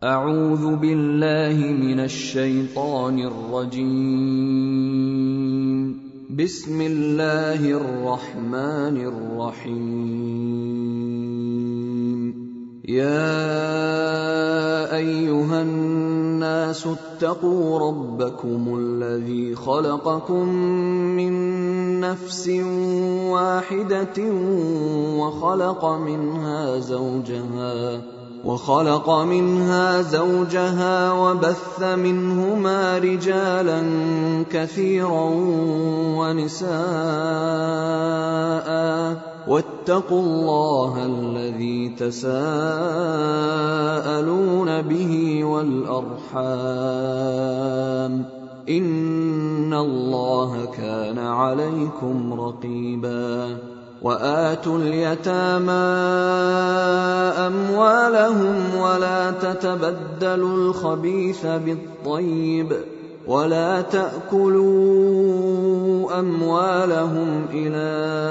أعوذ بالله من الشيطان الرجيم. بسم الله الرحمن الرحيم. يا أيها الناس اتقوا ربكم الذي خلقكم من نفس واحدة وخلق منها زوجها وبث منهما رجالا كثيرا ونساء واتقوا الله الذي تساءلون به والأرحام إن الله كان عليكم رقيبا. وآتوا اليتامى أموالهم ولا تتبدلوا الخبيث بالطيب ولا تأكلوا أموالهم إلى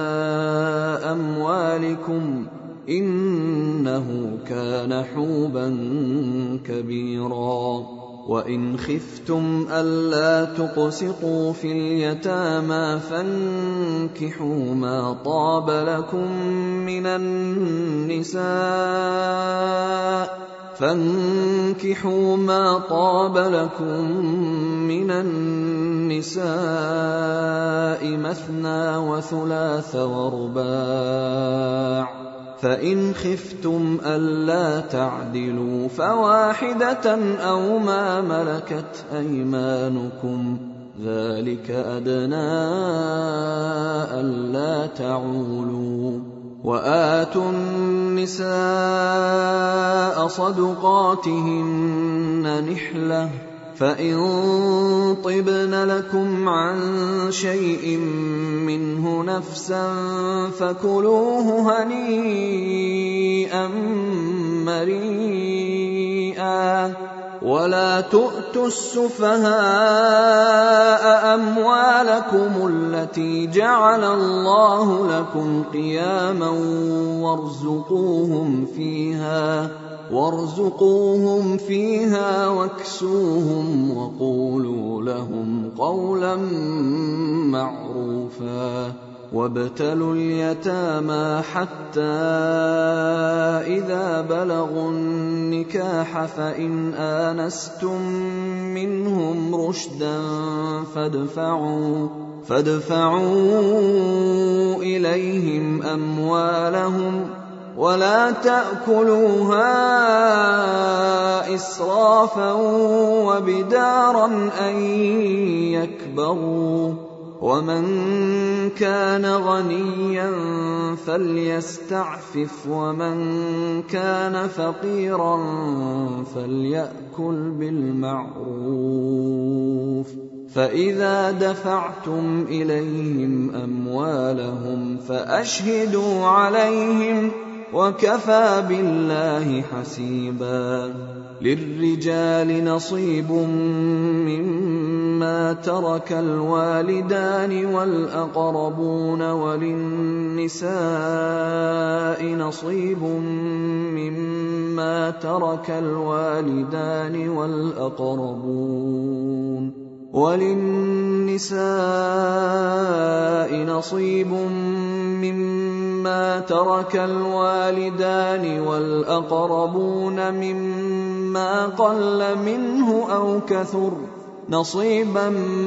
أموالكم إنه كان حوبا كبيرا. وإن خفتم ألا تقسطوا في اليتامى فانكحوا ما طاب لكم من النساء مثنى وثلاث ورباع، فإن خفتم ألا تعدلوا فواحدة أو ما ملكت أيمانكم ذلك أدنى ألا تعولوا. وآتوا النساء صدقاتهن نحلة، فإن طبن لكم عن شيء منه نفسا فكلوه هنيئا مريئا. ولا تؤتوا السفهاء أموالكم التي جعل الله لكم قياما وارزقوهم فيها واكسوهم وقولوا لهم قولا معروفا. وابتلوا اليتامى حتى إذا بلغوا النكاح فإن آنستم منهم رشدا فادفعوا إليهم أموالهم ولا تأكلوها إسرافا وبدارا أن يكبروا. ومن كان غنيا فليستعفف ومن كان فقيرا فليأكل بالمعروف. فإذا دفعتم إليهم أموالهم فأشهدوا عليهم وكفى بالله حسيبا. للرجال نصيب مما ترك الوالدان والأقربون وللنساء نصيب مما ترك الوالدان والأقربون مما قل منه أو كثر نصيبا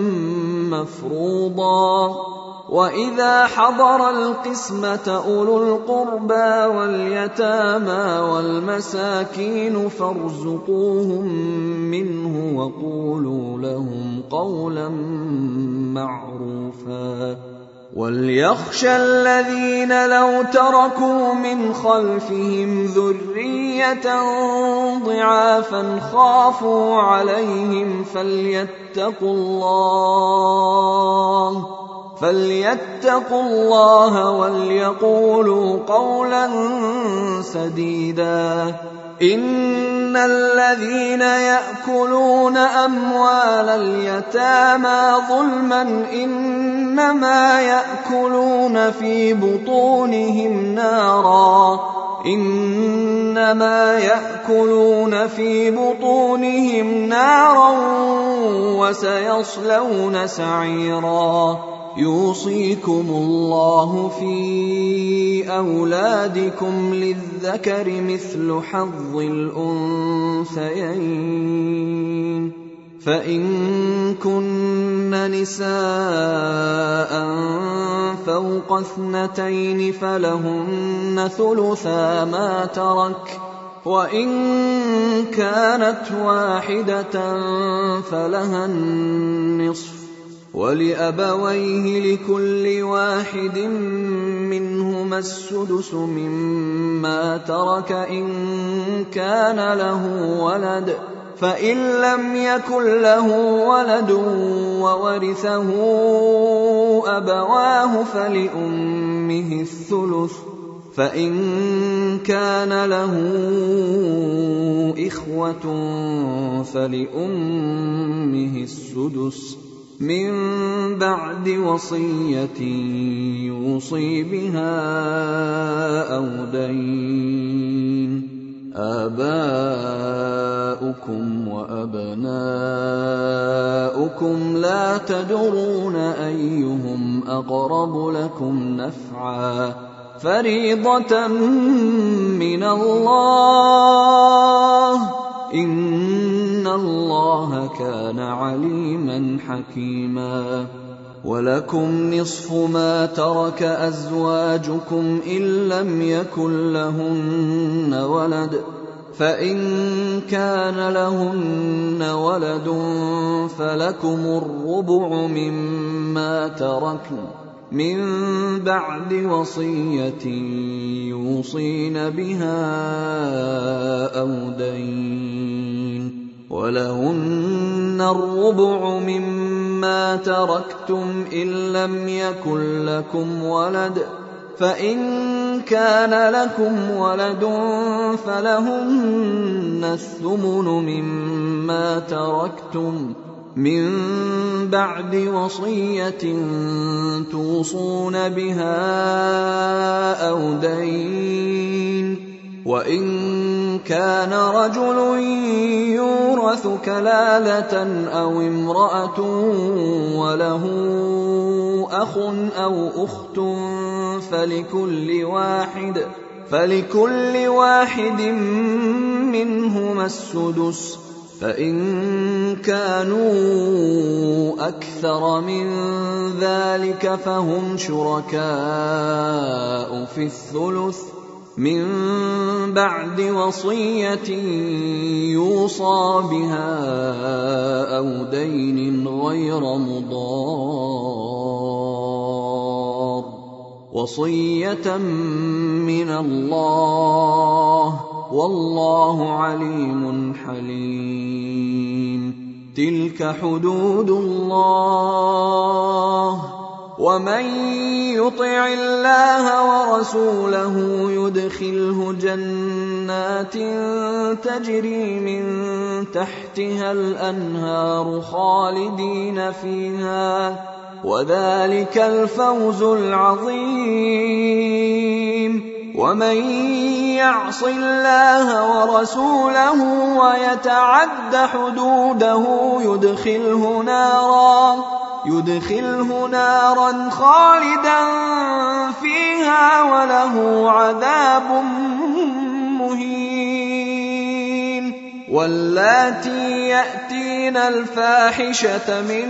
مفروضا. وإذا حضر القسمة أولو القربى واليتامى والمساكين فارزقوهم منه وقولوا لهم قولا معروفا. وليخشى الذين لو تركوا من خلفهم ذرية ضعافا خافوا عليهم فليتقوا الله وليقولوا قولا سديدا. إن الذين يأكلون أموال اليتامى ظلما إنما يأكلون في بطونهم نارا إنما يأكلون في بطونهم نارا وسيصلون سعيرا يوصيكم الله في أولادكم للذكر مثل حظ الأنثيين فإن كن نساء فوق 2 فلهن ثلثا ما ترك وإن كانت واحدة فلها النصف ولأبويه لكل واحد منهما السدس مما ترك إن كان له ولد فإن لم يكن له ولد وورثه أبواه فلأمه الثلث فإن كان له إخوة فلأمه السدس من بعد وصية يوصي بها أو دين آباؤكم وأبناؤكم لا تدرون أيهم أقرب لكم نفعا فريضة من الله إن الله كان عليما حكيما ولكم نصف ما ترك أزواجكم إن لم يكن لهن ولد فإن كان لهن ولد فلكم الربع مما تركن من بعد وصية يوصين بها أو دين ولهن الربع مما تركتم إن لم يكن لكم ولد فإن كان لكم ولد فلهن الثمن مما تركتم من بعد وصية توصون بها أو دين وإن كان رجل يورث كلالة أو امرأة وله أخ أو أخت فلكل واحد منهما السدس فإن كانوا أكثر من ذلك فهم شركاء في الثلث من بعد وصية يوصى بها أو دين غير مضار وصية من الله والله عليم حليم تلك حدود الله ومن يطع الله ورسوله يدخله جنات تجري من تحتها الأنهار خالدين فيها وذلك الفوز العظيم ومن يعص الله ورسوله ويتعد حدوده يدخله نارا خالدا فيها وله عذاب مهين واللاتي يأتين الفاحشة من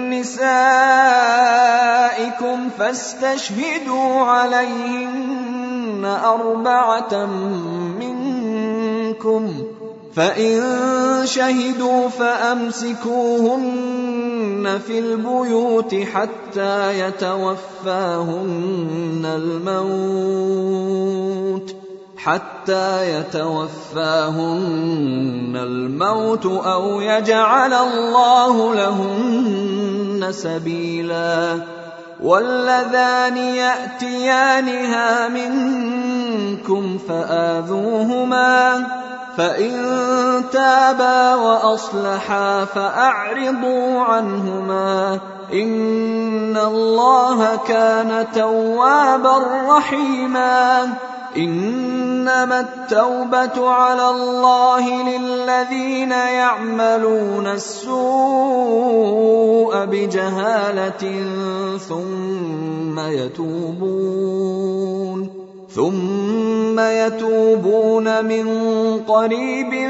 نسائكم فاستشهدوا عليهن 4 منكم فإن شهدوا فأمسكوهن في البيوت حتى يتوفاهن الموت أو يجعل الله لهن سبيلا واللذان يأتيانها منكم فآذوهما فإن تابا وأصلحا فأعرضوا عنهما إن الله كان توابا رحيما إنما التوبة على الله للذين يعملون السوء بجهالة ثم يتوبون من قريب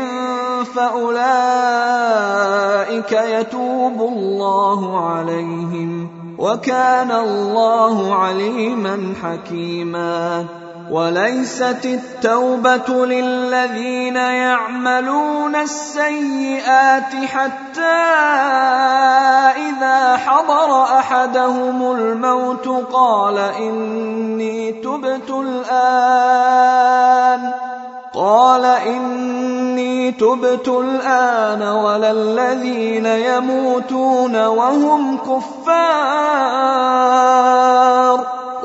فأولئك يتوب الله عليهم وكان الله عليما حكيما. وليست التوبة للذين يعملون السيئات حتى إذا حضر أحدهم الموت قال إني تبت الآن ولا الذين يموتون وهم كفار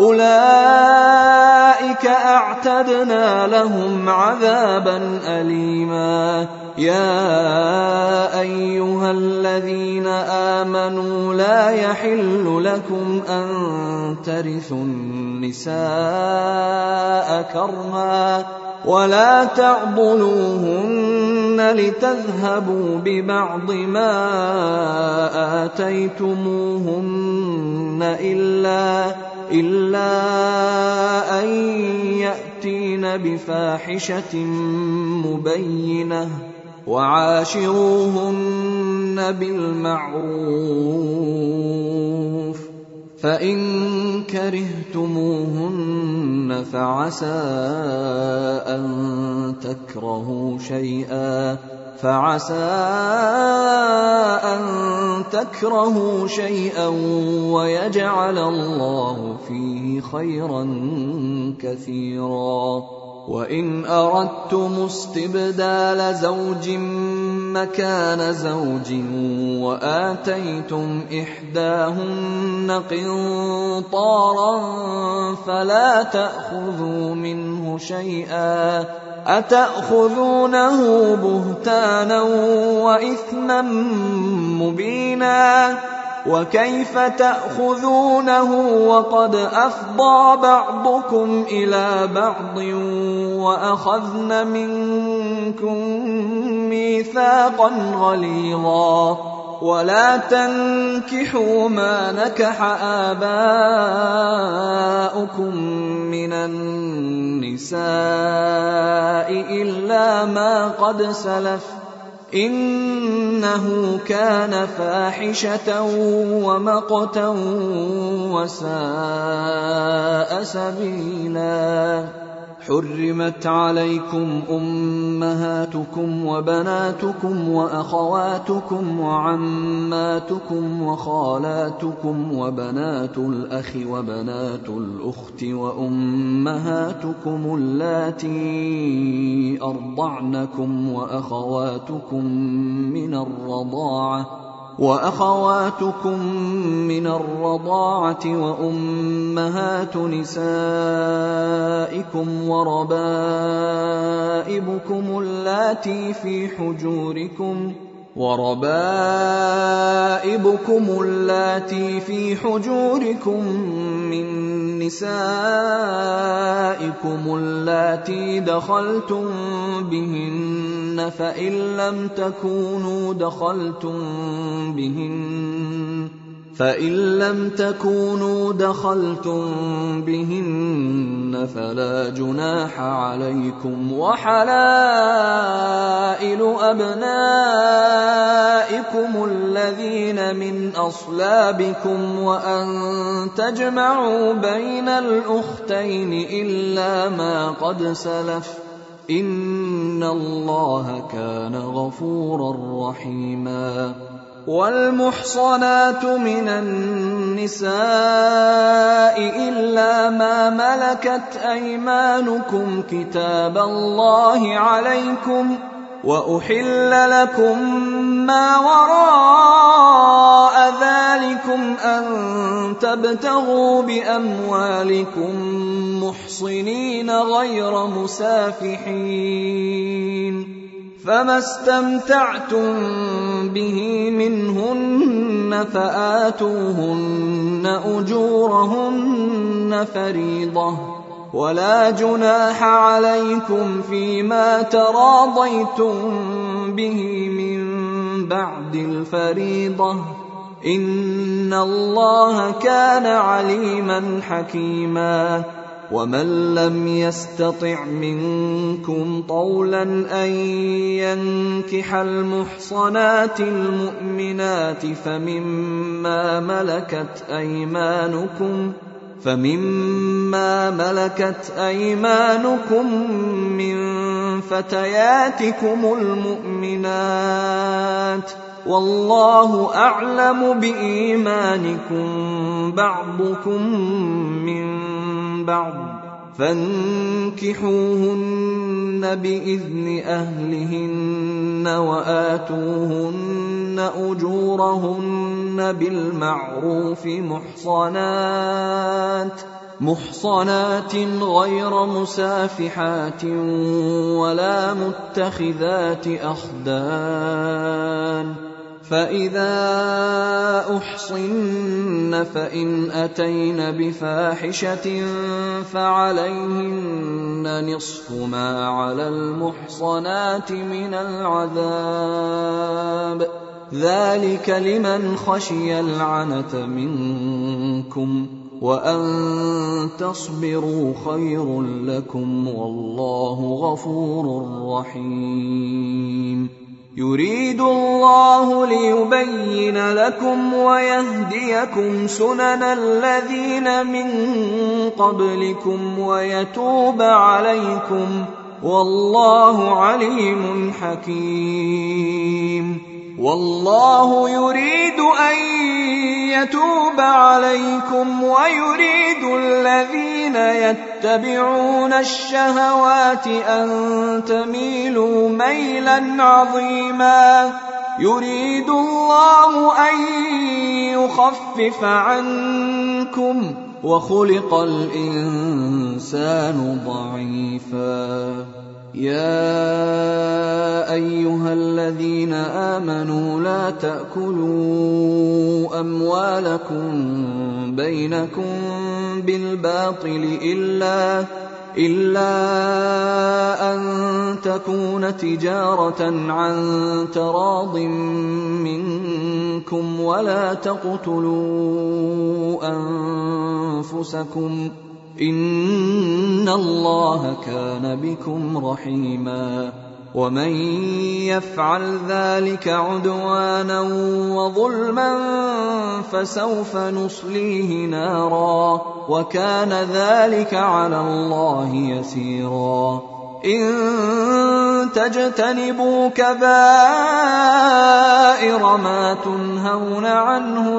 أولئك أعتدنا لهم عذابا أليما. يا أيها الذين آمنوا لا يحل لكم أن ترثوا النساء كرها ولا تعضلوهن لتذهبوا ببعض ما آتيتموهن إلا أن يأتين بفاحشة مبينة وعاشروهن بالمعروف فإن كرهتموهن فعسى أن تكرهوا شيئا ويجعل الله فيه خيرا كثيرا. وإن أردتم استبدال زوج مكان زوج وآتيتم إحداهن قنطارا فلا تأخذوا منه شيئا أتأخذونه بهتانا وإثما مبينا. وكيف تأخذونه وقد أفضى بعضكم إلى بعض وأخذن منكم ميثاقا غليظا. ولا تنكحوا ما نكح آباؤكم من النساء إلا ما قد سلف إنه كان فاحشة ومقتا وساء سبيلا. حرمت عليكم أمهاتكم وبناتكم وأخواتكم وعماتكم وخالاتكم وبنات الأخ وبنات الأخت وأمهاتكم اللاتي أرضعنكم وأخواتكم من الرضاعة وأمهات نسائكم وربائبكم اللاتي في حجوركم من نسائكم اللاتي دخلتم بهن فإن لم تكونوا دخلتم بهن فلا جناح عليكم. وحلائل أبنائكم الذين من أصلابكم وأن تجمعوا بين الأختين إلا ما قد سلف إن الله كان غفورا رحيما. والمحصنات من النساء إلا ما ملكت أيمانكم كتاب الله عليكم وأحل لكم ما وراء ذلكم أن تبتغوا بأموالكم محصنين غير مسافحين فما استمتعتم به منهن فآتوهن أجورهن فريضة ولا جناح عليكم فيما تراضيتم به من بعد الفريضة إن الله كان عليما حكيما ومن لم يستطع منكم طولا أن ينكح المحصنات المؤمنات فمما ملكت أيمانكم من فتياتكم المؤمنات والله أعلم بإيمانكم بعضكم من بعض فانكحوهن بإذن أهلهن وآتوهن أجورهن بالمعروف محصنات غير مسافحات ولا متخذات أخدان فإذا أحصن فإن أتين بفاحشة فعليهن نصف ما على المحصنات من العذاب ذلك لمن خشي العنة منكم وأن تصبروا خير لكم والله غفور رحيم يريد الله ليبين لكم ويهديكم سنن الذين من قبلكم ويتوب عليكم والله عليم حكيم والله يريد أن يتوب عليكم ويريد الذين يتبعون الشهوات أن تميلوا ميلا عظيما يريد الله أن يخفف عنكم وخلق الإنسان ضعيفا يا أيها الذين آمنوا لا تأكلوا أموالكم بينكم بالباطل إلا أن تكون تجارة عن تراض منكم ولا تقتلوا أنفسكم إن الله كان بكم رحيما ومن يفعل ذلك عدوانا وظلما فسوف نصليه نارا وكان ذلك على الله يسيرا إن تجتنبوا كبائر ما تنهون عنه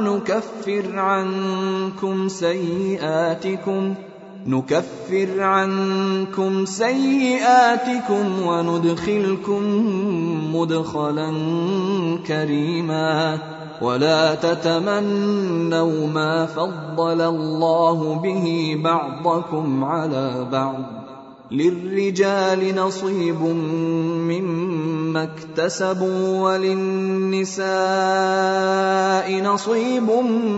نكفر عنكم سيئاتكم وندخلكم مدخلا كريما ولا تتمنوا ما فضل الله به بعضكم على بعض للرجال نصيب مما اكتسبوا وللنساء نصيب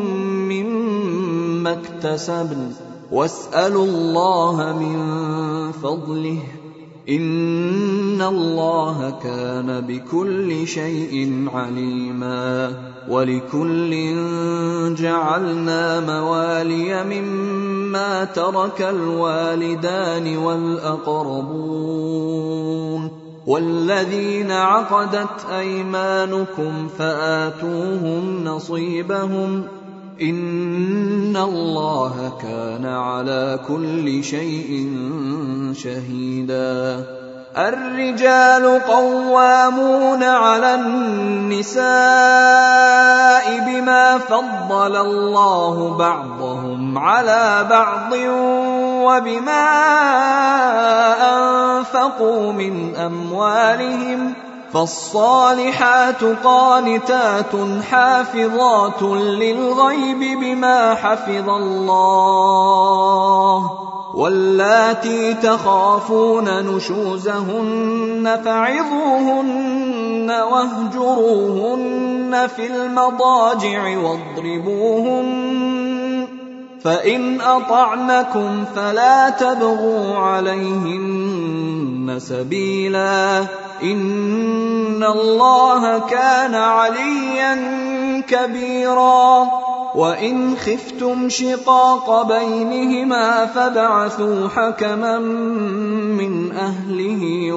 مما اكتسبن واسألوا الله من فضله إن الله كان بكل شيء عليما ولكل جعلنا موالي مما ترك الوالدان والأقربون والذين عقدت أيمانكم فآتوهم نصيبهم إن الله كان على كل شيء شهيدا الرجال قوامون على النساء بما فضل الله بعضهم على بعض وبما أنفقوا من أموالهم فالصالحات قانتات حافظات للغيب بما حفظ الله واللاتي تخافون نشوزهن فعظوهن واهجروهن في المضاجع واضربوهن فإن أطعنكم فلا تبغوا عليهن سبيلا إن الله كان عليا كبيرا وإن خفتم شقاق بينهما فابعثوا حكما من أهله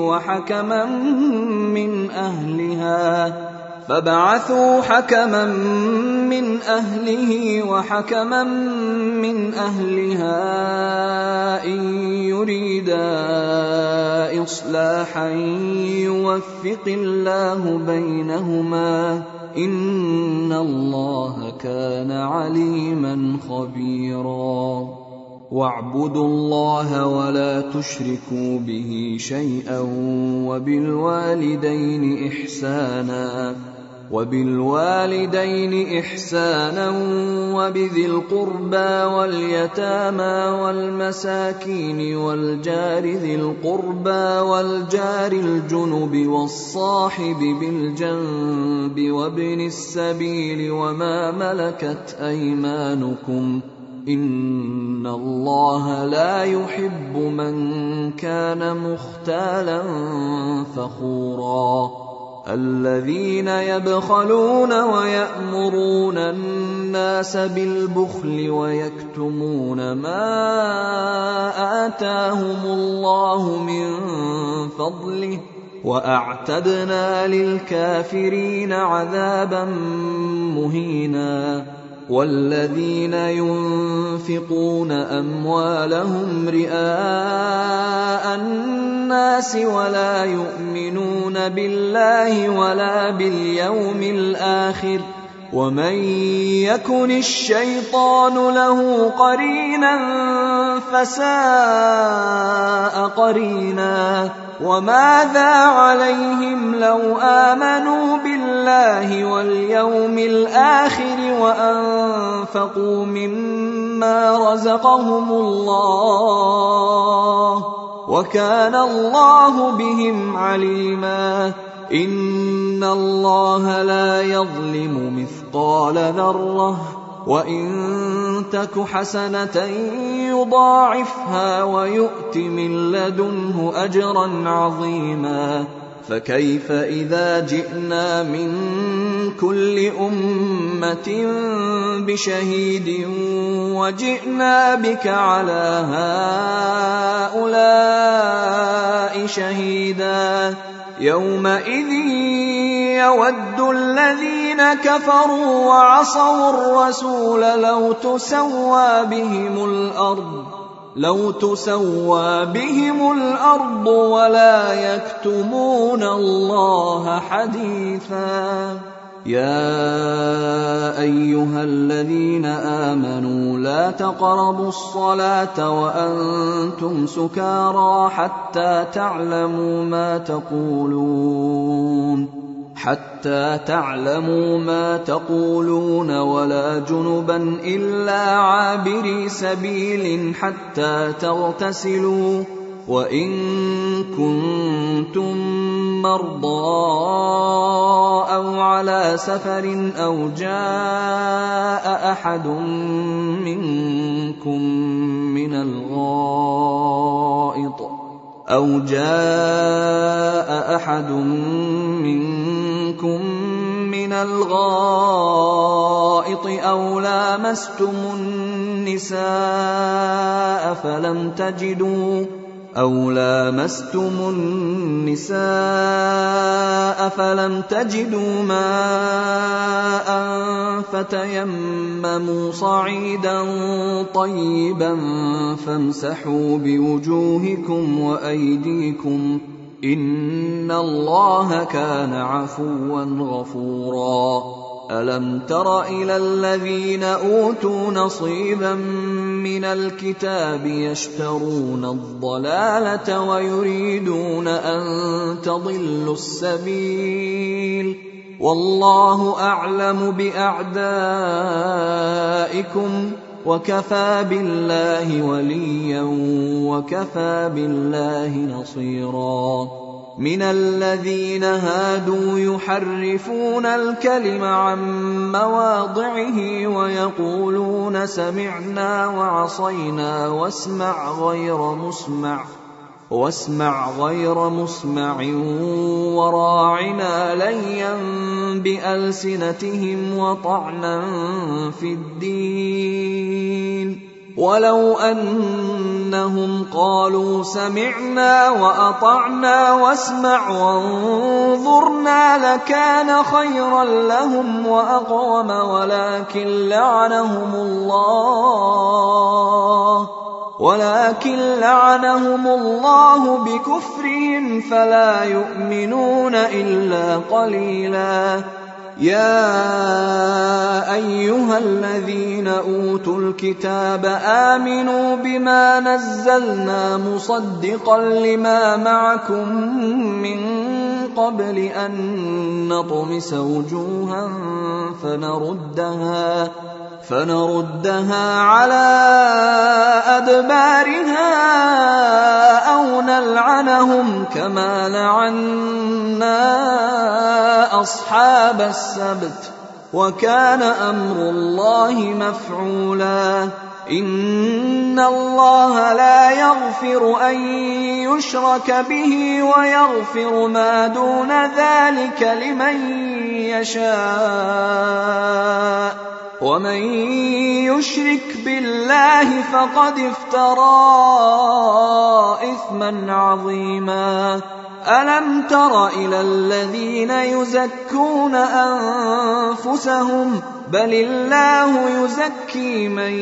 وحكما من أهلها إن يريدا إصلاحا يوفق الله بينهما إن الله كان عليما خبيرا واعبدوا الله ولا تشركوا به شيئا وبالوالدين إحسانا وبذي القربى واليتامى والمساكين والجار ذي القربى والجار الجنب والصاحب بالجنب وابن السبيل وما ملكت أيمانكم إن الله لا يحب من كان مختالا فخورا الذين يبخلون ويأمرون الناس بالبخل ويكتمون ما آتاهم الله من فضله وأعتدنا للكافرين عذابا مهينا والذين ينفقون أموالهم رئاء الناس ولا يؤمنون بالله ولا باليوم الآخر ومن يكن الشيطان له قرينا فساء قرينا وماذا عليهم لو آمنوا بالله واليوم الآخر وأنفقوا مما رزقهم الله وكان الله بهم عليما إن الله لا يظلم مثقال ذرة وإن تك حسنة يضاعفها ويؤت من لدنه أجرا عظيما فكيف إذا جئنا من كل أمة بشهيد وجئنا بك على هؤلاء شهيدا يومئذ يود الذين كفروا وعصوا الرسول لو تسوى بهم الأرض ولا يكتمون الله حديثا يا أيها الذين آمنوا لا تقربوا الصلاة وأنتم سكارى حتى تعلموا ما تقولون ولا جنبا إلا عابري سبيل حتى تغتسلوا وإن كنتم مرضى أو على سفر أو جاء أحد منكم من الغائط أو لامستم النساء فلم تجدوا ماء فتيمموا صعيدا طيبا فامسحوا بوجوهكم وأيديكم إن الله كان عفوا غفورا ألم تر إلى الذين أوتوا نصيبا من الكتاب يشترون الضلالة ويريدون أن تضلوا السبيل والله أعلم بأعدائكم وكفى بالله وليا وكفى بالله نصيرا مِنَ الَّذِينَ هَادُوا يُحَرِّفُونَ الْكَلِمَ عَن مَّوَاضِعِهِ وَيَقُولُونَ سَمِعْنَا وَعَصَيْنَا وَاسْمَعْ غَيْرَ مُسْمَعٍ وَرَاعِنَا لَيًّا بِأَلْسِنَتِهِمْ وَطَعْنًا فِي الدِّينِ وَلَوْ أَنَّهُمْ قَالُوا سَمِعْنَا وَأَطَعْنَا وَاسْمَعْ وَانظُرْنَا لَكَانَ خَيْرًا لَّهُمْ وَأَقْوَمَ ولكن لعنهم الله بكفرهم فلا يؤمنون إلا قليلا. يا أيها الذين أوتوا الكتاب آمنوا بما نزلنا مصدقا لما معكم من قبل أن نطمس وجوها فنردها على أدبارها أو نلعنهم كما لعنا أصحاب السبت وكان أمر الله مفعولا. إن الله لا يغفر أن يشرك به ويغفر ما دون ذلك لمن يشاء ومن يشرك بالله فقد افترى إثما عظيما. ألم تر إلى الذين يزكون أنفسهم بل الله يزكي من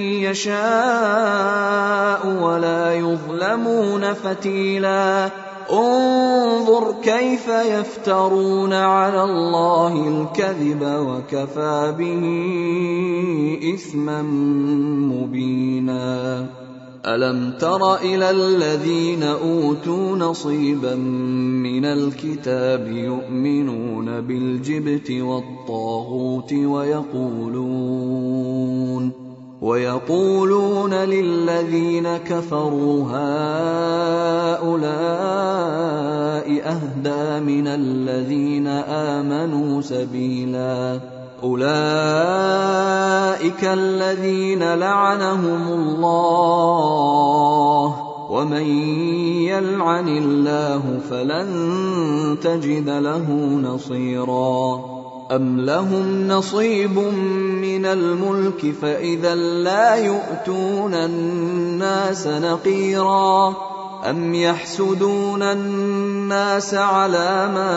يشاء ولا يظلمون فتيلا. انظر كيف يفترون على الله الكذب وكفى به إثما مبينا. ألم تر إلى الذين أوتوا نصيبا من الكتاب يؤمنون بالجبت والطاغوت ويقولون للذين كفروا هؤلاء أهدى من الذين آمنوا سبيلا. أولئك الذين لعنهم الله ومن يلعن الله فلن تجد له نصيرا. أم لهم نصيب من الملك فإذا لا يؤتون الناس نقيرا. أم يحسدون الناس على ما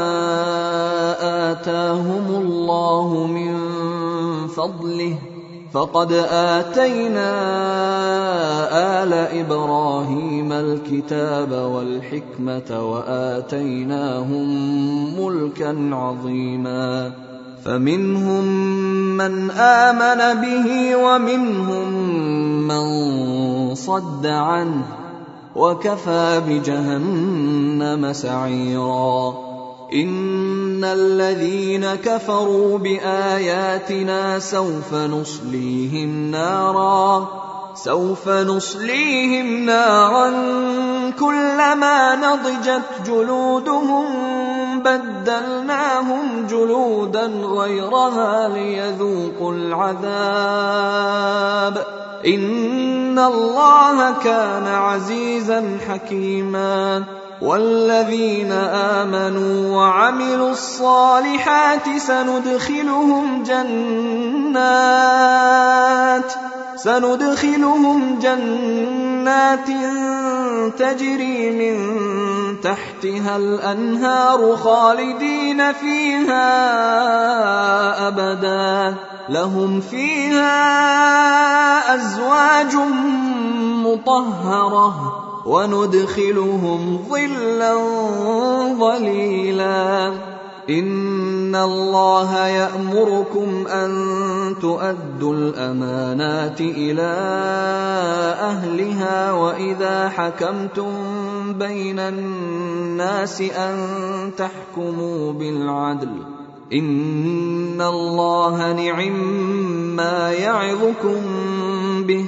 آتاهم الله من فضله فقد آتينا آل إبراهيم الكتاب والحكمة وآتيناهم ملكا عظيما. فمنهم من آمن به ومنهم من صد عنه وكفى بجهنم سعيرا. إن الذين كفروا بآياتنا سوف نصليهم نارا كلما نضجت جلودهم بدلناهم جلودا غيرها ليذوقوا العذاب إن الله كان عزيزا حكيما. والذين آمنوا وعملوا الصالحات سندخلهم جنات تجري من تحتها الأنهار خالدين فيها أبدا لهم فيها أزواج مطهرة وندخلهم ظلا ظليلا. إن الله يأمركم أن تؤدوا الأمانات إلى أهلها وإذا حكمتم بين الناس أن تحكموا بالعدل إن الله نعما يعظكم به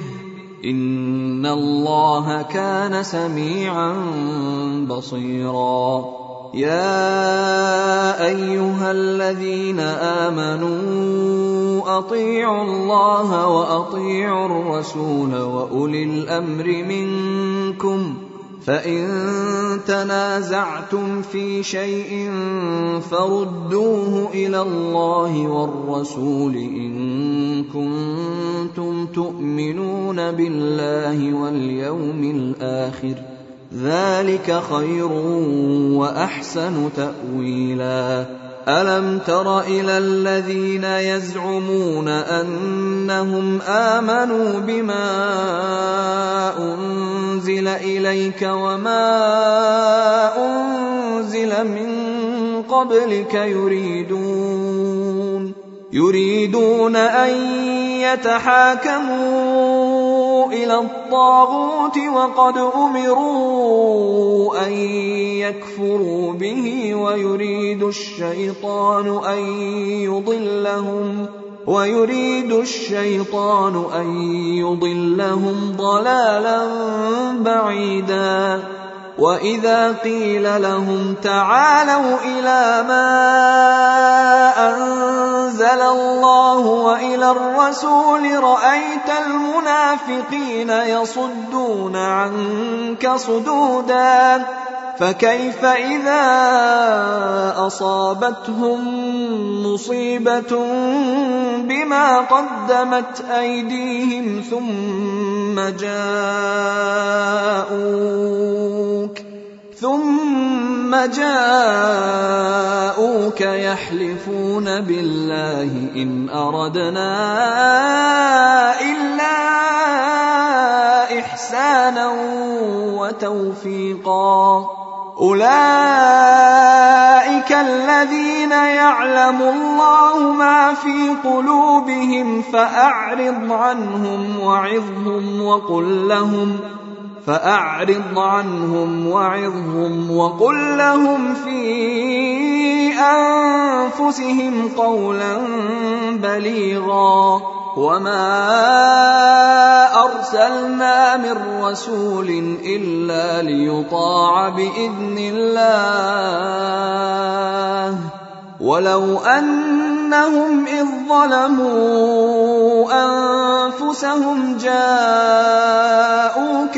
إن الله كان سميعا بصيرا. يَا أَيُّهَا الَّذِينَ آمَنُوا أَطِيعُوا اللَّهَ وَأَطِيعُوا الرَّسُولَ وَأُولِي الْأَمْرِ مِنكُمْ ۖ فَإِن تَنَازَعْتُمْ فِي شَيْءٍ فَرُدُّوهُ إِلَى اللَّهِ وَالرَّسُولِ إِن كُنتُمْ تُؤْمِنُونَ بِاللَّهِ وَالْيَوْمِ الْآخِرِ ۚ ذَلِكَ خَيْرٌ وَأَحْسَنُ تَأْوِيلًا. أَلَمْ تَرَ إِلَى الَّذِينَ يَزْعُمُونَ أَنَّهُمْ آمَنُوا بِمَا أُنزِلَ إِلَيْكَ وَمَا أُنزِلَ مِن قَبْلِكَ يُرِيدُونَ أَن يَتَحَاكَمُوا إِلَى الطَّاغُوتِ وَقَدْ أُمِرُوا أَن يَكْفُرُوا بِهِ وَيُرِيدُ الشَّيْطَانُ أَن يُضِلَّهُمْ ضَلَالًا بَعِيدًا. وَإِذَا قِيلَ لَهُمْ تَعَالَوْا إِلَىٰ مَا أَنزَلَ اللَّهُ وَإِلَى الرَّسُولِ رَأَيْتَ الْمُنَافِقِينَ يَصُدُّونَ عَنكَ صُدُودًا. فَكَيْفَ إِذَا أَصَابَتْهُم مُّصِيبَةٌ بِمَا قَدَّمَتْ أَيْدِيهِمْ ثُمَّ جَاءُوكَ يَحْلِفُونَ بِاللَّهِ إِنْ أَرَدْنَا إِلَّا إِحْسَانًا وَتَوْفِيقًا. أُولَئِكَ الَّذِينَ يَعْلَمُ اللَّهُ مَا فِي قُلُوبِهِمْ فَأَعْرِضْ عَنْهُمْ وَعِظْهُمْ وَقُل لَّهُمْ فِي أَنفُسِهِمْ قَوْلًا بَلِيغًا. وَمَا أَرْسَلْنَا مِن رَّسُولٍ إِلَّا لِيُطَاعَ بِإِذْنِ اللَّهِ ۚ وَلَوْ أَنَّهُمْ إِذ ظَّلَمُوا أَنفُسَهُمْ جَاءُوكَ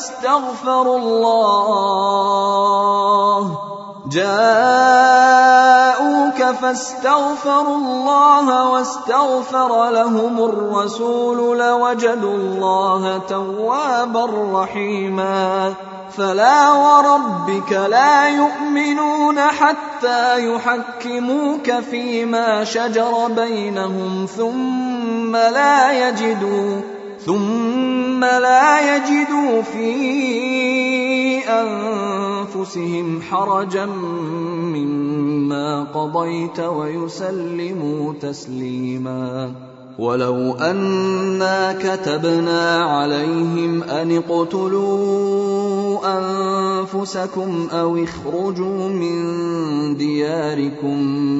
فاستغفروا الله واستغفر لهم الرسول لوجدوا الله توابا رحيما. فلا وربك لا يؤمنون حتى يحكموك فيما شجر بينهم ثم لا يجدوا في أنفسهم حرجا مما قضيت ويسلموا تسليما. ولو أنا كتبنا عليهم أن اقتلوا أنفسكم أو اخرجوا من دياركم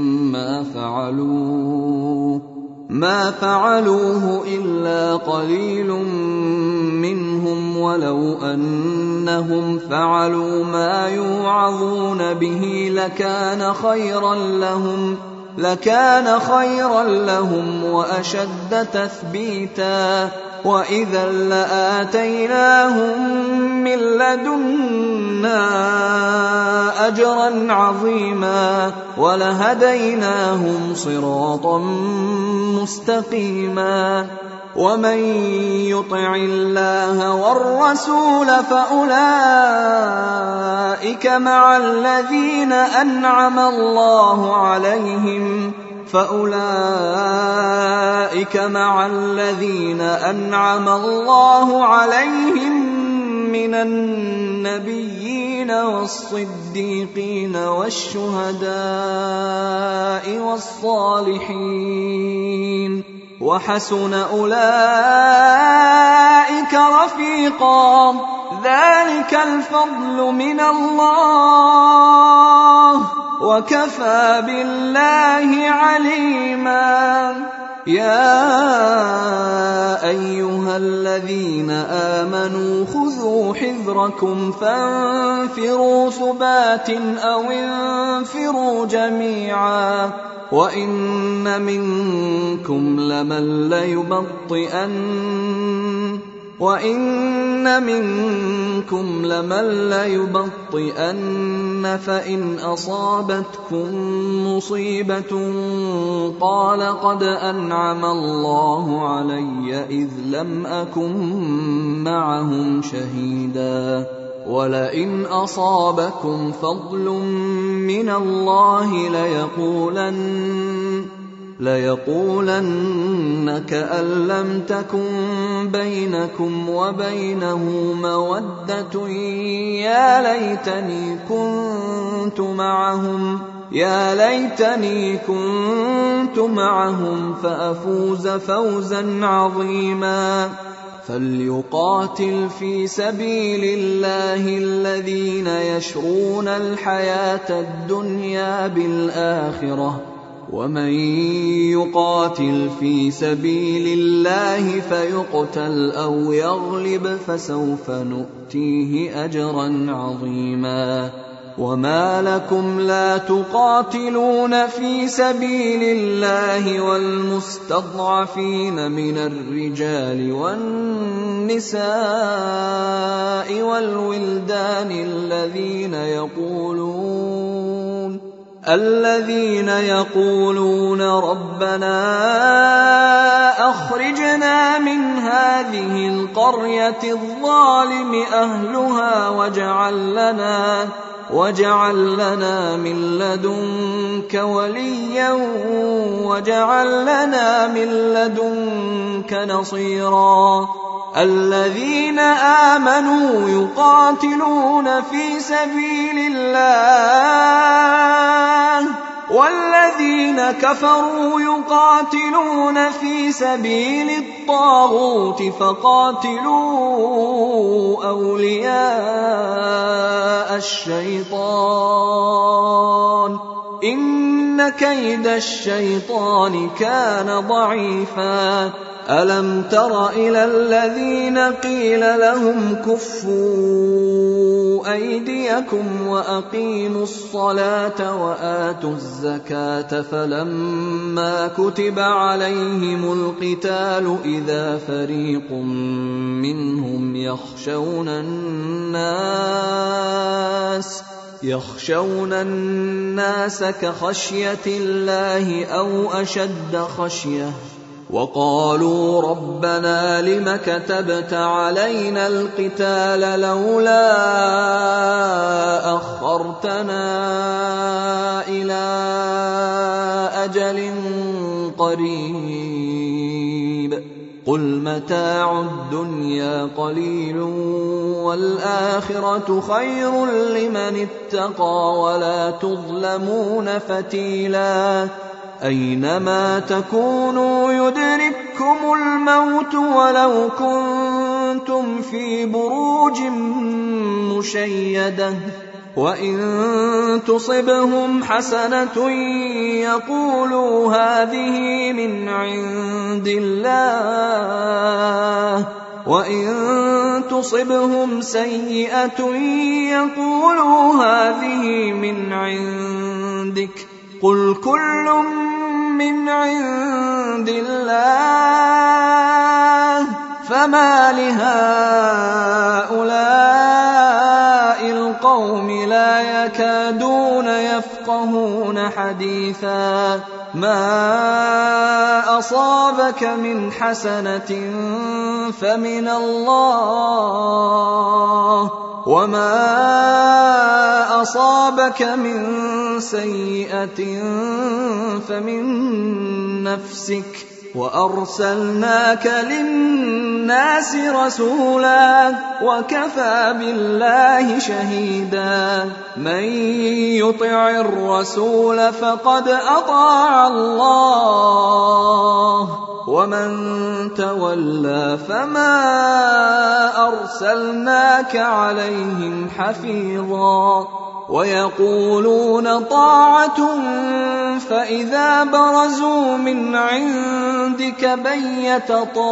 ما فعلوه إلا قليل منهم، ولو أنهم فعلوا ما يوعظون به لكان خيرا لهم وأشد تثبيتا، وإذا لآتيناهم من لدنا أجرا عظيما ولهديناهم صراطا مستقيما. ومن يطع الله والرسول فأولئك مع الذين أنعم الله عليهم من النبيين والصديقين والشهداء والصالحين، وحسن أولئك رفيقا. ذلك الفضل من الله وكفى بالله عليما. يا أيها الذين آمنوا خذوا حذركم فانفروا ثبات أو انفروا جميعا وإن منكم لمن ليبطئن فإن أصابتكم مصيبة قال قد أنعم الله علي إذ لم أكن معهم شهيدا ولئن أصابكم فضل من الله ليقولن كأن لم تكن بينكم وبينه مودة يا ليتني كنت معهم فأفوز فوزا عظيما فليقاتل في سبيل الله الذين يشرون الحياة الدنيا بالآخرة ومن يقاتل في سبيل الله فيقتل أو يغلب فسوف نؤتيه أجرا عظيما وما لكم لا تقاتلون في سبيل الله والمستضعفين من الرجال والنساء والولدان الذين يقولون ربنا أخرجنا من هذه القرية الظالم أهلها واجعل لنا من لدنك وليا واجعل لنا من لدنك نصيرا الذين آمنوا يقاتلون في سبيل الله والذين كفروا يقاتلون في سبيل الطاغوت فقاتلوا أولياء الشيطان إن كيد الشيطان كان ضعيفا ألم تر إلى الذين قيل لهم كفوا أيديكم وأقيموا الصلاة وآتوا الزكاة فلما كتب عليهم القتال إذا فريق منهم يخشون الناس كخشية الله أو أشد خشية وقالوا ربنا لم كتبت علينا القتال لولا أخرتنا إلى أجل قريب قل متاع الدنيا قليل والآخرة خير لمن اتقى ولا تظلمون فتيلا أينما تكونوا يدرككم الموت ولو كنتم في بروج مشيدة وإن تصبهم حسنة يقولوا هذه من عند الله وإن تصبهم سيئة يقولوا هذه من عندك قل كل من عند الله فما لهؤلاء القوم لا يكادون يفقهون حديثا ما أصابك من حسنة فمن الله وما أصابك من سيئة فمن نفسك وأرسلناك للناس رسولا وكفى بالله شهيدا من يطع الرسول فقد أطاع الله ومن تولى فما أرسلناك عليهم حفيظا ويقولون طاعة فإذا برزوا من عندك بيت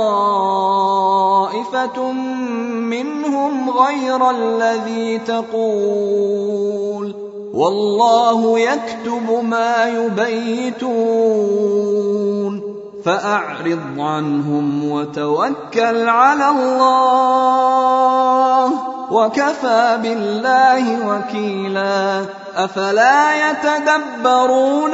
طائفة منهم غير الذي تقول والله يكتب ما يبيتون فأعرض عنهم وتوكل على الله وكفى بالله وكيلا أفلا يتدبرون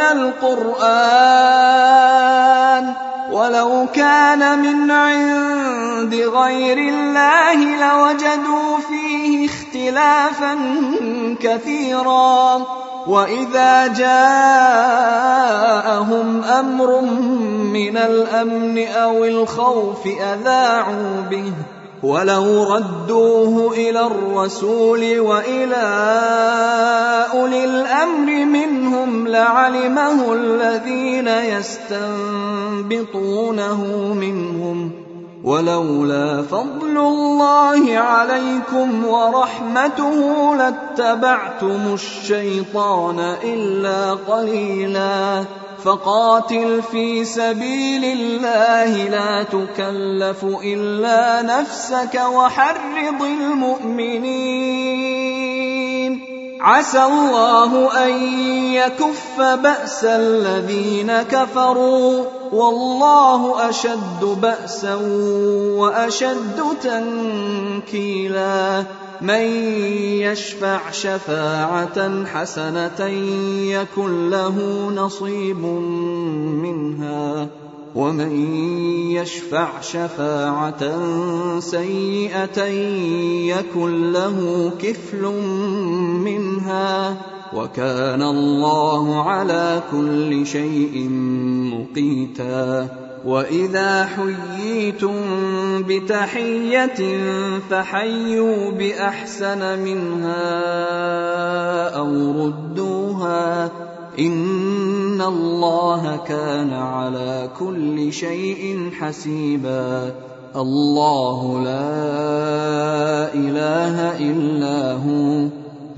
القرآن ولو كان من عند غير الله لوجدوا فيه اختلافا كثيرا وإذا جاءهم أمر من الأمن أو الخوف أذاعوا به ولو ردوه إلى الرسول وإلى أولي الأمر منهم لعلمه الذين يستنبطونه منهم ولولا فضل الله عليكم ورحمته لاتبعتم الشيطان إلا قليلا فقاتل في سبيل الله لا تكلف إلا نفسك وحرض المؤمنين عسى الله أن يكف بأس الذين كفروا والله أشد بأسا وأشد تنكيلا من يشفع شفاعة حسنة يكن له نصيب منها ومن يشفع شفاعة سيئة يكن له كفل منها وكان الله على كل شيء مقيتا وإذا حييتم بتحية فحيوا بأحسن منها أو ردوها إن الله كان على كل شيء حسيبا الله لا إله إلا هو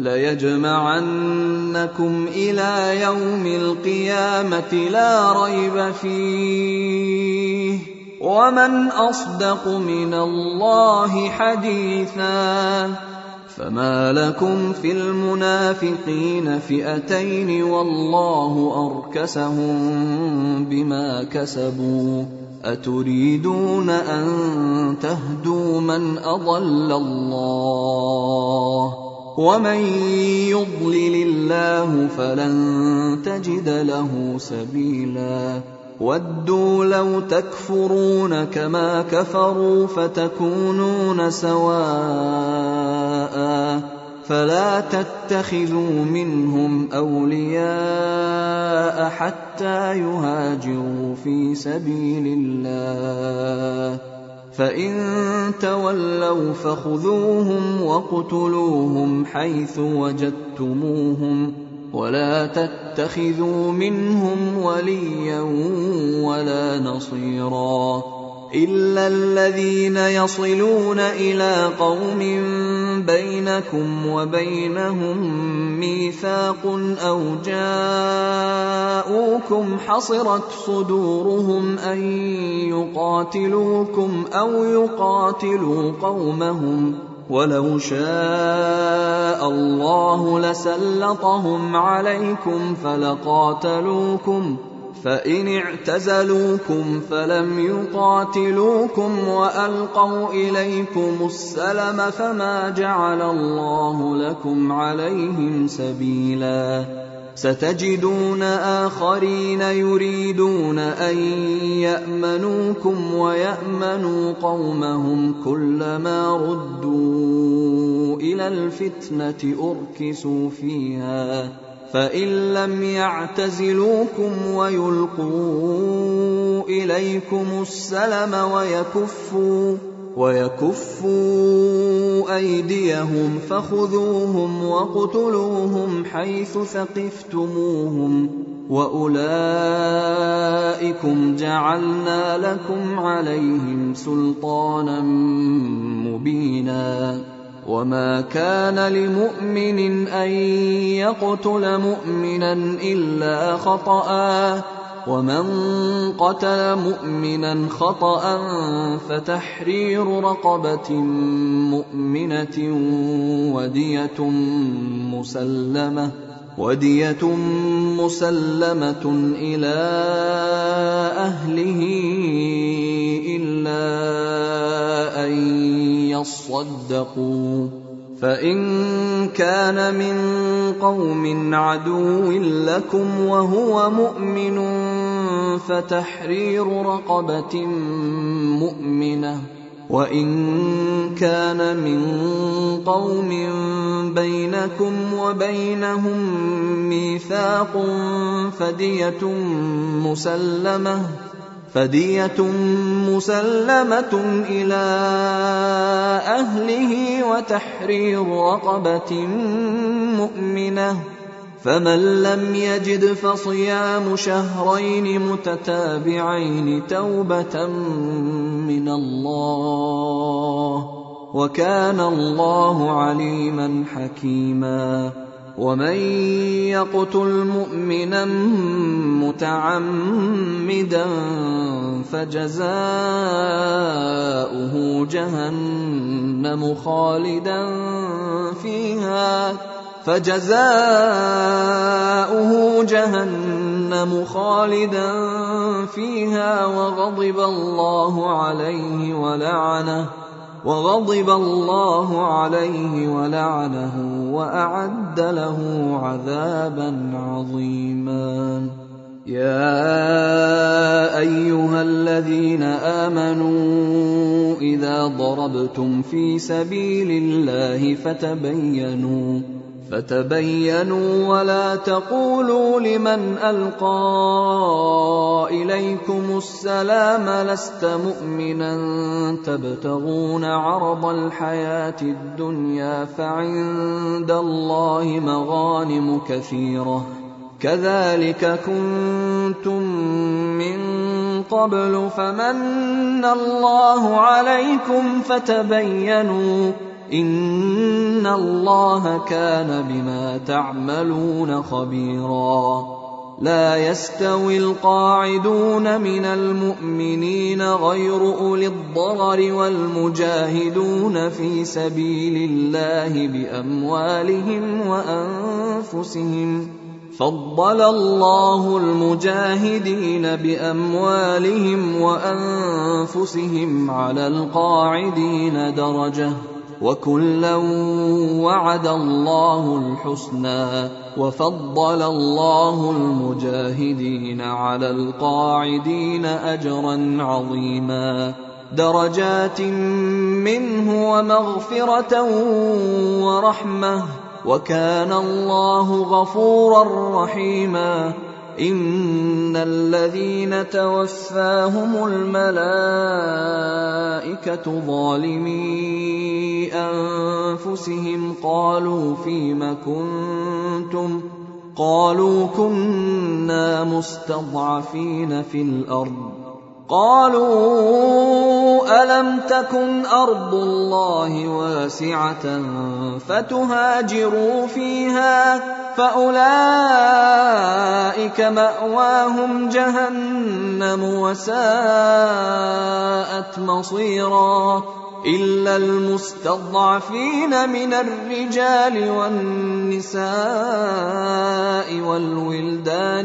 ليجمعنكم إلى يوم القيامة لا ريب فيه ومن أصدق من الله حديثا فما لكم في المنافقين فئتين والله أركسهم بما كسبوا أتريدون أن تهدوا من أضل الله ومن يضلل الله فلن تجد له سبيلا ودوا لو تكفرون كما كفروا فتكونون سواء فلا تتخذوا منهم أولياء حتى يهاجروا في سبيل الله فإن تولوا فخذوهم وَاقْتُلُوهُمْ حيث وجدتموهم ولا تتخذوا منهم وليا ولا نصيرا إلا الذين يصلون إلى قوم بينكم وبينهم ميثاق أو جاءوكم حصرت صدورهم أن يقاتلوكم أو يقاتلوا قومهم ولو شاء الله لسلطهم عليكم فلقاتلوكم فإن اعتزلوكم فلم يقاتلوكم وألقوا إليكم السلم فما جعل الله لكم عليهم سبيلا ستجدون آخرين يريدون أن يأمنوكم ويأمنوا قومهم كلما ردوا إلى الفتنة أركسوا فيها فإن لم يعتزلوكم ويلقوا إليكم السلم ويكفوا أيديهم فخذوهم واقتلوهم حيث ثقفتموهم وأولئكم جعلنا لكم عليهم سلطانا مبينا وما كان لمؤمن أن يقتل مؤمنا إلا خطأ ومن قتل مؤمنا خطأ فتحرير رقبة مؤمنة ودية مسلمة إلى أهله إلا أن يصدقوا فإن كان من قوم عدو لكم وهو مؤمن فتحرير رقبة مؤمنة وإن كان من قوم بينكم وبينهم ميثاق فدية مسلمة إلى أهله وتحرير رقبة مؤمنة فمن لم يجد فصيام شهرين متتابعين توبة من الله وكان الله عليما حكيما ومن يقتل مؤمنا متعمدا فجزاؤه جهنم خالدا فيها وغضب الله عليه ولعنه وأعد له عذابا عظيما يا أيها الذين آمنوا إذا ضربتم في سبيل الله فتبينوا ولا تقولوا لمن ألقى إليكم السلام لست مؤمنا تبتغون عرض الحياة الدنيا فعند الله مغانم كثيرة كذلك كنتم من قبل فمن الله عليكم فتبينوا إن الله كان بما تعملون خبيرا لا يستوي القاعدون من المؤمنين غير أولي الضرر والمجاهدون في سبيل الله بأموالهم وأنفسهم فضل الله المجاهدين بأموالهم وأنفسهم على القاعدين درجة وكلا وعد الله الحسنى وفضل الله المجاهدين على القاعدين أجرا عظيما درجات منه ومغفرة ورحمة وكان الله غفورا رحيما إن الذين توفاهم الملائكة ظالمي أنفسهم قالوا فيم كنتم قالوا كنا مستضعفين في الأرض قالوا ألم تكن أرض الله واسعة فتهاجروا فيها فأولئك مأواهم جهنم وساءت مصيرا إلا المستضعفين من الرجال والنساء والولدان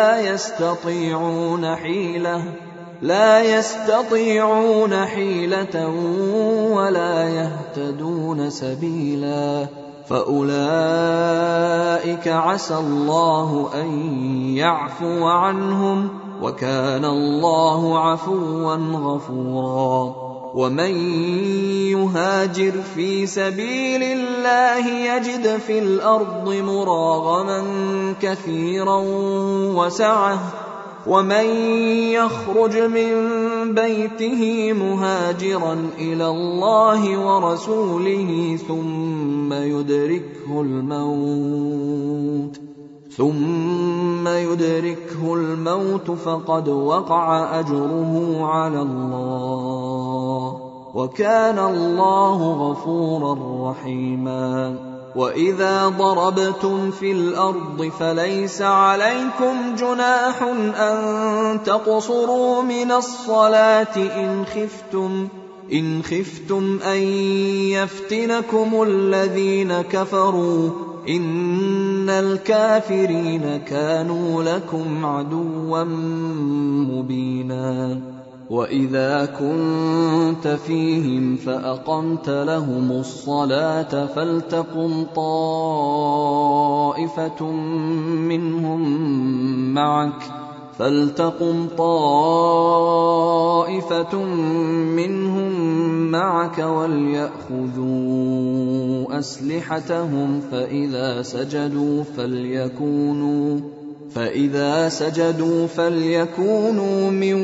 لا يستطيعون حيلة ولا يهتدون سبيلا فأولئك عسى الله أن يعفو عنهم وكان الله عفوا غفورا ومن يهاجر في سبيل الله يجد في الأرض مراغما كثيرا وسعة ومن يخرج من بيته مهاجرا إلى الله ورسوله ثم يدركه الموت فقد وقع أجره على الله وكان الله غفورا رحيما. وإذا ضربتم في الأرض فليس عليكم جناح أن تقصروا من الصلاة إن خفتم أن يفتنكم الذين كفروا إن الكافرين كانوا لكم عدوا مبينا. وإذا كنت فيهم فأقمت لهم الصلاة فلتقم طائفة منهم معك وليأخذوا أسلحتهم فإذا سجدوا فليكونوا من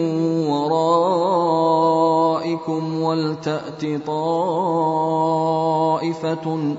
ورائكم ولتأت طائفة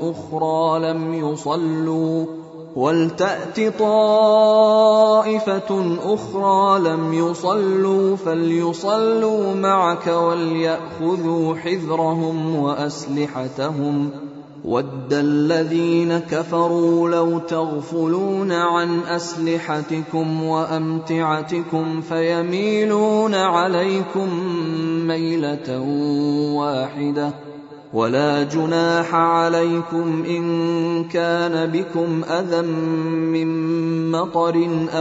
أخرى لم يصلوا فليصلوا معك وليأخذوا حذرهم وأسلحتهم. وَدَّ الَّذِينَ كَفَرُوا لَوْ تَغْفُلُونَ عَنْ أَسْلِحَتِكُمْ وَأَمْتِعَتِكُمْ فَيَمِيلُونَ عَلَيْكُمْ مَيْلَةً وَاحِدَةً. وَلَا جُنَاحَ عَلَيْكُمْ إِن كَانَ بِكُمْ أَذًى مِّن مَّطَرٍ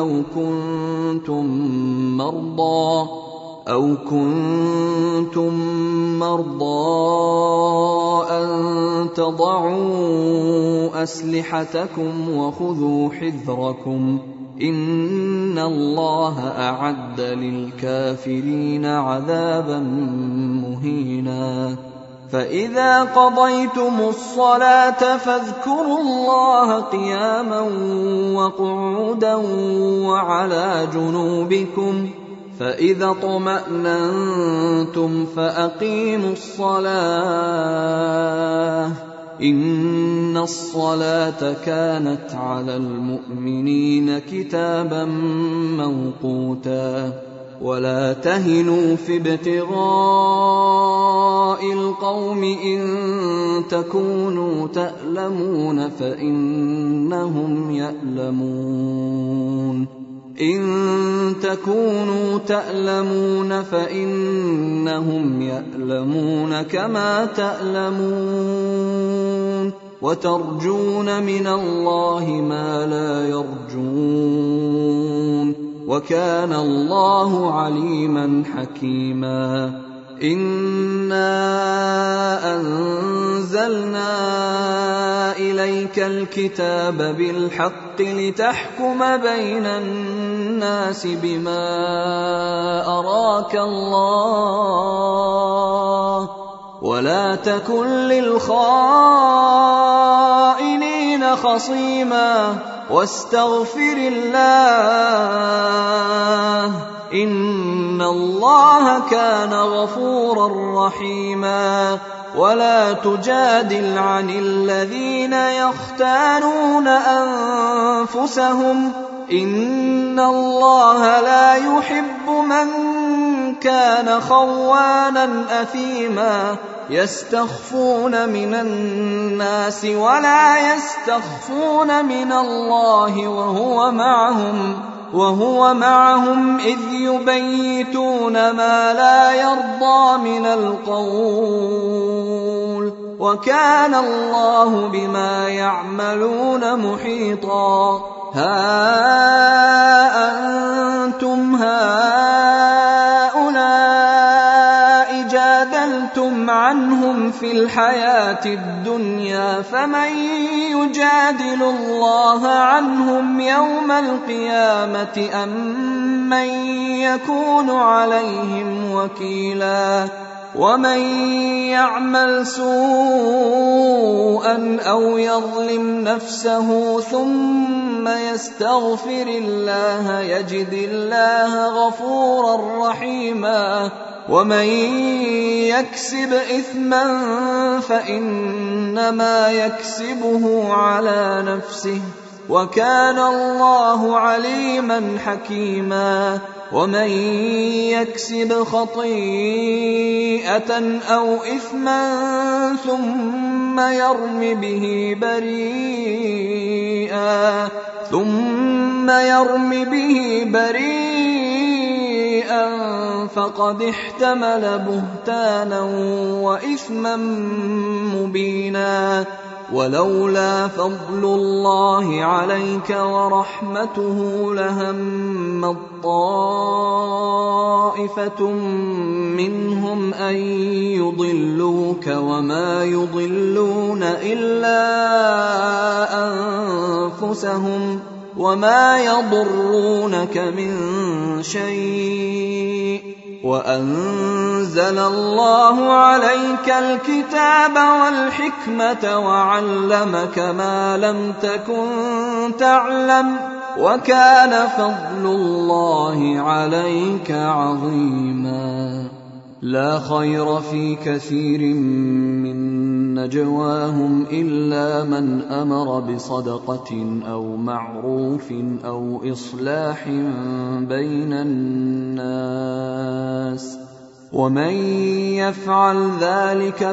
أَوْ كُنتُم مَّرْضَىٰ أَن تَضَعُوا أَسْلِحَتَكُمْ وَخُذُوا حِذْرَكُمْ إِنَّ اللَّهَ أَعَدَّ لِلْكَافِرِينَ عَذَابًا مُّهِينًا. فَإِذَا قَضَيْتُمُ الصَّلَاةَ فاذكروا الله قِيَامًا وَقُعُودًا وَعَلَى جُنُوبِكُمْ فإذا اطمأننتم فأقيموا الصلاة إن الصلاة كانت على المؤمنين كتابا موقوتا. ولا تهنوا في ابتغاء القوم إن تكونوا تألمون فإنهم يألمون كما تألمون وترجون من الله ما لا يرجون وكان الله عليما حكيما. إنا أنزلنا إليك الكتاب بالحق لتحكم بين الناس بما أراك الله ولا تكن للخائنين خصيما واستغفر الله إن الله كان غفورا رحيما. ولا تجادل عن الذين يختانون أنفسهم إن الله لا يحب من كان خوانا أثيما يستخفون من الناس ولا يستخفون من الله وهو معهم إذ يبيتون ما لا يرضى من القول وكان الله بما يعملون محيطا. ها أنتم هؤلاء جادلتم عنهم في الحياة الدنيا فمن يجادل الله عنهم يوم القيامة أم من يكون عليهم وكيلا. ومن يعمل سوءا أو يظلم نفسه ثم يستغفر الله يجد الله غفورا رحيما. ومن يكسب إثما فإنما يكسبه على نفسه وكان الله عليما حكيما. ومن يكسب خطيئة أو إثما ثم يرم به بريئا فقد احتمل بهتانا وإثما مبينا. ولولا فضل الله عليك ورحمته لهمت طائفة منهم أن يضلوك وما يضلون إلا أنفسهم وما يضرونك من شيء. وأنزل الله عليك الكتاب والحكمة وعلمك ما لم تكن تعلم وكان فضل الله عليك عظيما. لا خير في كثير من نجواهم إلا من أمر بصدقة أو معروف أو إصلاح بين الناس ومن يفعل ذلك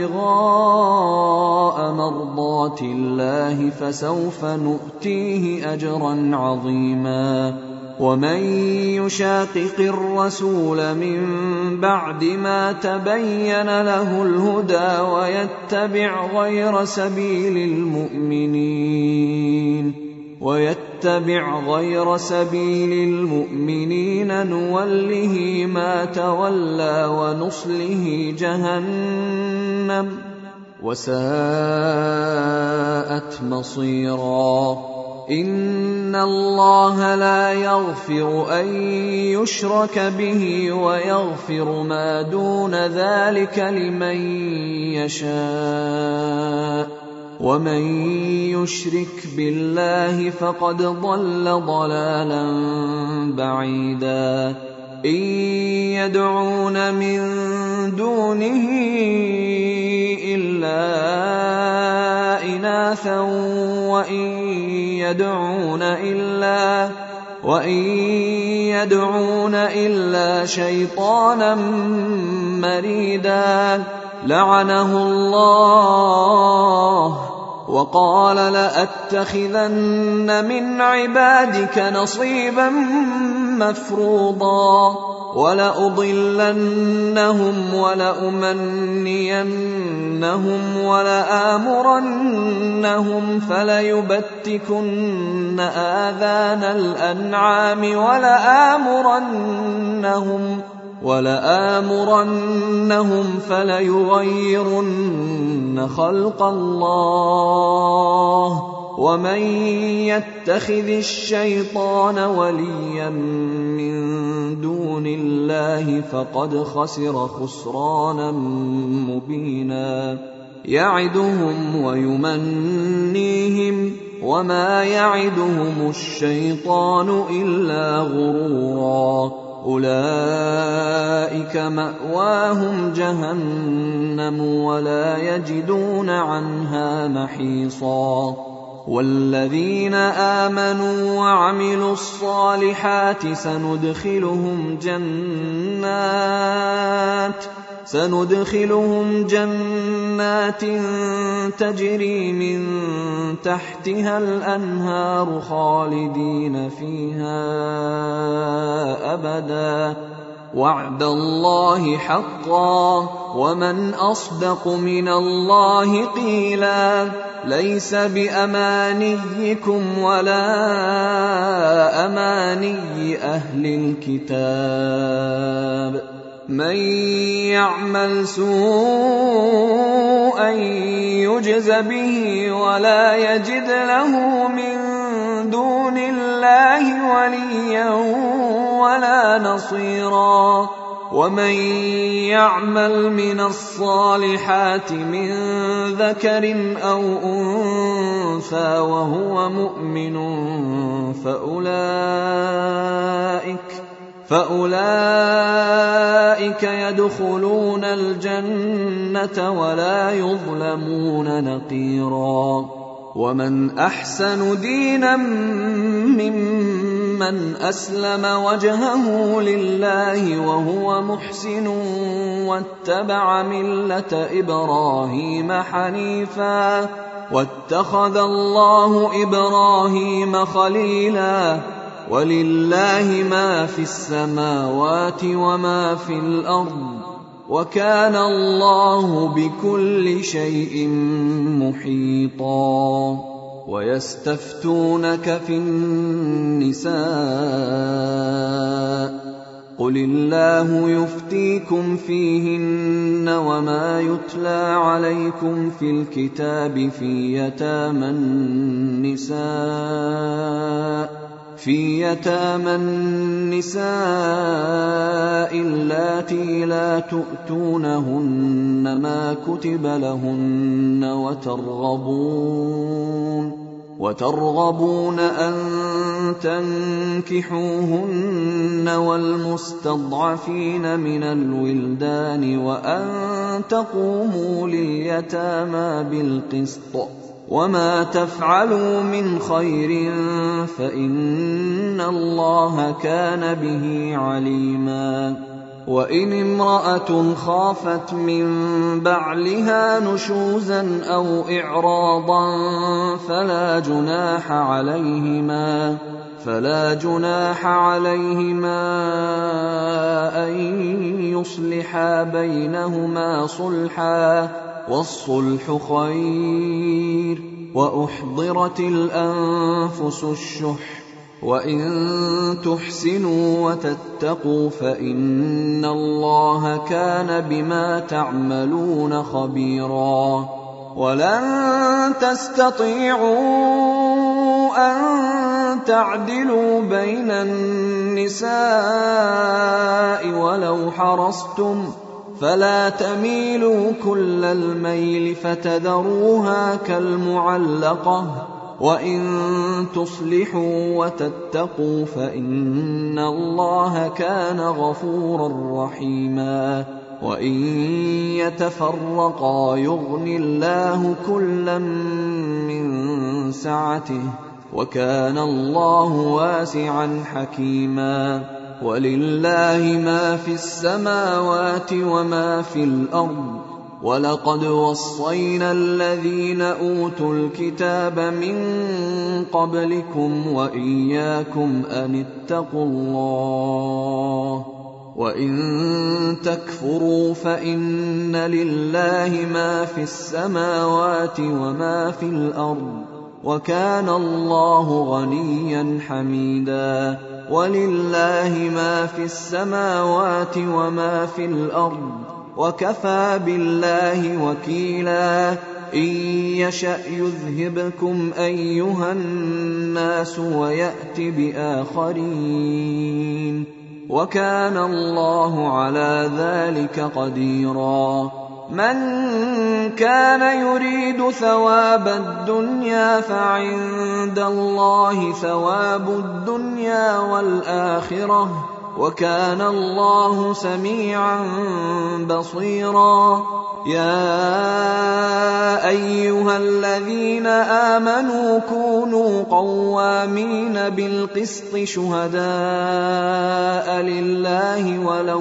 ابتغاء مرضات الله فسوف نؤتيه أجرا عظيما. ومن يشاقق الرسول من بعد ما تبين له الهدى ويتبع غير سبيل المؤمنين نوله ما تولى ونصله جهنم وساءت مصيرا. إن الله لا يغفر أن يشرك به ويغفر ما دون ذلك لمن يشاء ومن يشرك بالله فقد ضل ضلالا بعيدا. إن يدعون من دونه إلا إناثا وإن يدعون إلا شيطانا مريدا لعنه الله وقال لأتخذن من عبادك نصيبا مفروضا ولأضلنهم ولأمنينهم ولآمرنهم فليبتكن آذان الأنعام ولآمرنهم فليغيرن خلق الله. ومن يتخذ الشيطان وليا من دون الله فقد خسر خسرانا مبينا. يعدهم ويمنيهم وما يعدهم الشيطان إلا غرورا. أولئك مأواهم جهنم ولا يجدون عنها محيصا. والذين آمنوا وعملوا الصالحات سندخلهم جنات تجري من تحتها الأنهار خالدين فيها أبدا وعد الله حقا ومن أصدق من الله قيلا. ليس بأمانيكم ولا أماني أهل الكتاب من يعمل سوءا يجز به ولا يجد له من دون الله وليا ولا نصيرا. ومن يعمل من الصالحات من ذكر أو أنثى وهو مؤمن فأولئك يدخلون الجنة ولا يظلمون نقيرا. ومن أحسن دينا ممن أسلم وجهه لله وهو محسن واتبع ملة إبراهيم حنيفا واتخذ الله إبراهيم خليلا ولله ما في السماوات وما في الأرض وكان الله بكل شيء محيطا ويستفتونك في النساء قل الله يفتيكم فيهن وما يتلى عليكم في الكتاب في يتامى النساء اللاتي لا تؤتونهن ما كتب لهن وترغبون أن تنكحوهن والمستضعفين من الولدان وأن تقوموا لليتامى بالقسط وما تفعلوا من خير فإن الله كان به عليما وإن امرأة خافت من بعلها نشوزا أو إعراضا فلا جناح عليهما أن يصلحا بينهما صلحا والصلح خير وأحضرت الأنفس الشح وإن تحسنوا وتتقوا فإن الله كان بما تعملون خبيرا ولن تستطيعوا أن تعدلوا بين النساء ولو حرصتم فلا تميلوا كل الميل فتذروها كالمعلقة وإن تصلحوا وتتقوا فإن الله كان غفورا رحيما وإن يتفرقا يغن الله كلا من سعته وكان الله واسعا حكيما ولله ما في السماوات وما في الأرض ولقد وصينا الذين أوتوا الكتاب من قبلكم وإياكم أن اتقوا الله وإن تكفروا فإن لله ما في السماوات وما في الأرض وكان الله غنيا حميدا ولله ما في السماوات وما في الأرض وكفى بالله وكيلا إن يشأ يذهبكم أيها الناس ويأت بآخرين وكان الله على ذلك قديرا من كان يريد ثواب الدنيا فعند الله ثواب الدنيا والآخرة وكان الله سميعا بصيرا يا أيها الذين آمنوا كونوا قوامين بالقسط شهداء لله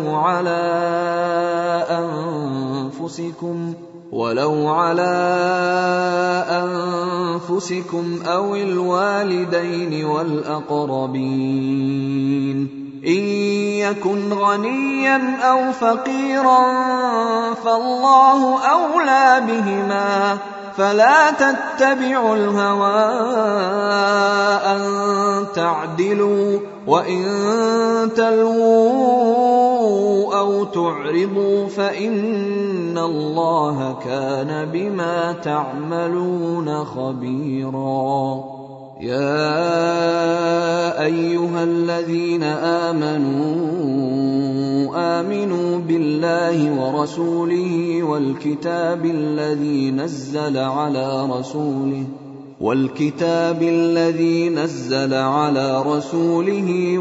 ولو على أنفسكم أو الوالدين والأقربين إن يكن غنيا أو فقيرا فالله أولى بهما فلا تتبعوا الهوى أن تعدلوا وإن تلووا أو تعرضوا فإن الله كان بما تعملون خبيرا يا أيها الذين آمنوا بالله ورسوله والكتاب الذي نزل على رسوله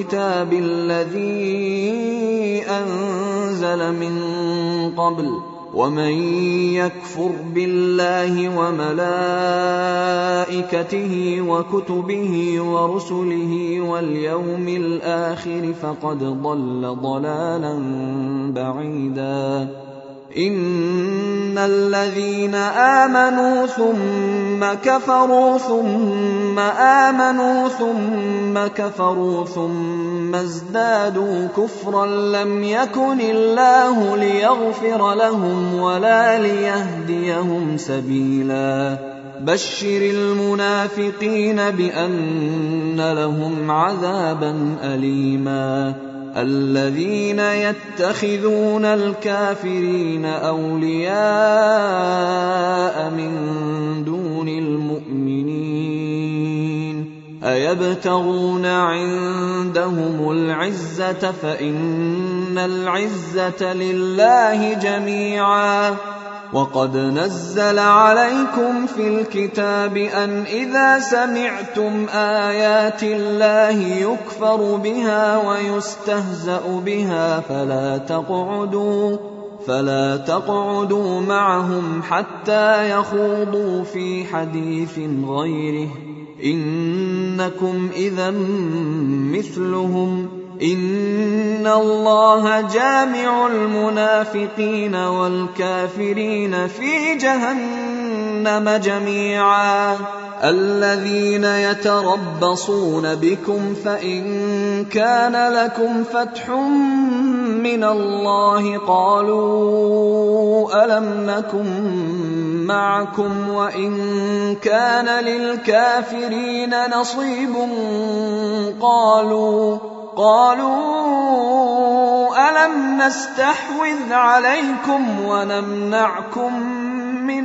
والكتاب الذي أنزل من قبل ومن يكفر بالله وملائكته وكتبه ورسله واليوم الآخر فقد ضل ضلالا بعيدا. إن الذين آمنوا ثم كفروا ثم آمنوا ثم كفروا ثم ازدادوا كفرا لم يكن الله ليغفر لهم ولا ليهديهم سبيلا. بشر المنافقين بأن لهم عذابا أليما. الذين يتخذون الكافرين أولياء من دون المؤمنين أيبتغون عندهم العزة فإن العزة لله جميعا. وقد نزل عليكم في الكتاب أن إذا سمعتم آيات الله يكفر بها ويستهزأ بها فلا تقعدوا معهم حتى يخوضوا في حديث غيره إنكم إذا مثلهم. إن الله جامع المنافقين والكافرين في جهنم جميعا. الذين يتربصون بكم فإن كان لكم فتح من الله قالوا ألم نكن معكم وإن كان للكافرين نصيب قالوا ألم نستحوذ عليكم ونمنعكم من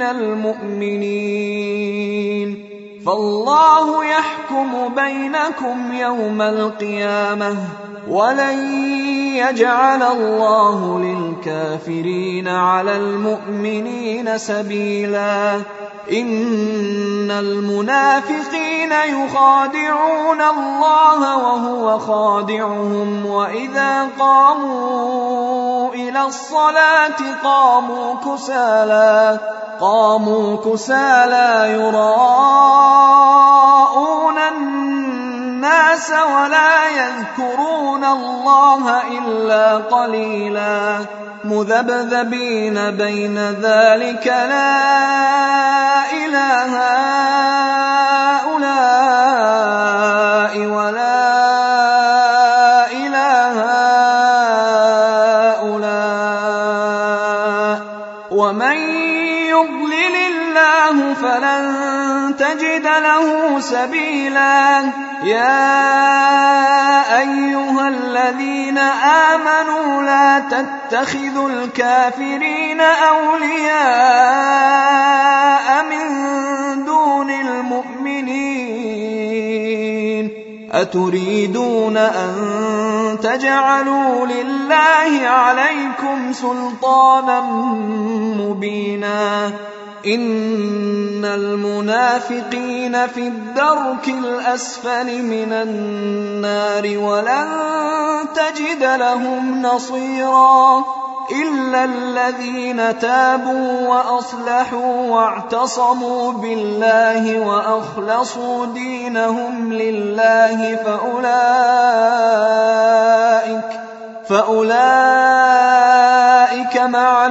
المؤمنين فالله يحكم بينكم يوم القيامة ولن يجعل الله للكافرين على المؤمنين سبيلا. إن المنافقين يخادعون الله وهو خادعهم وإذا قاموا إلى الصلاة قاموا كسالى يراءون الناس ولا يذكرون الله إلا قليلا مذبذبين بين ذلك لا إله هؤلاء ولا إله هؤلاء ومن يضلل الله فلن تجد له سبيلا. يا أيها الذين آمنوا لا تتخذوا الكافرين أولياء من دون المؤمنين أتريدون أن تجعلوا لله عليكم سلطانا مبينا. إن المنافقين في الدرك الأسفل من النار ولن تجد لهم نصيرا إلا الذين تابوا وأصلحوا واعتصموا بالله وأخلصوا دينهم لله فأولئك مع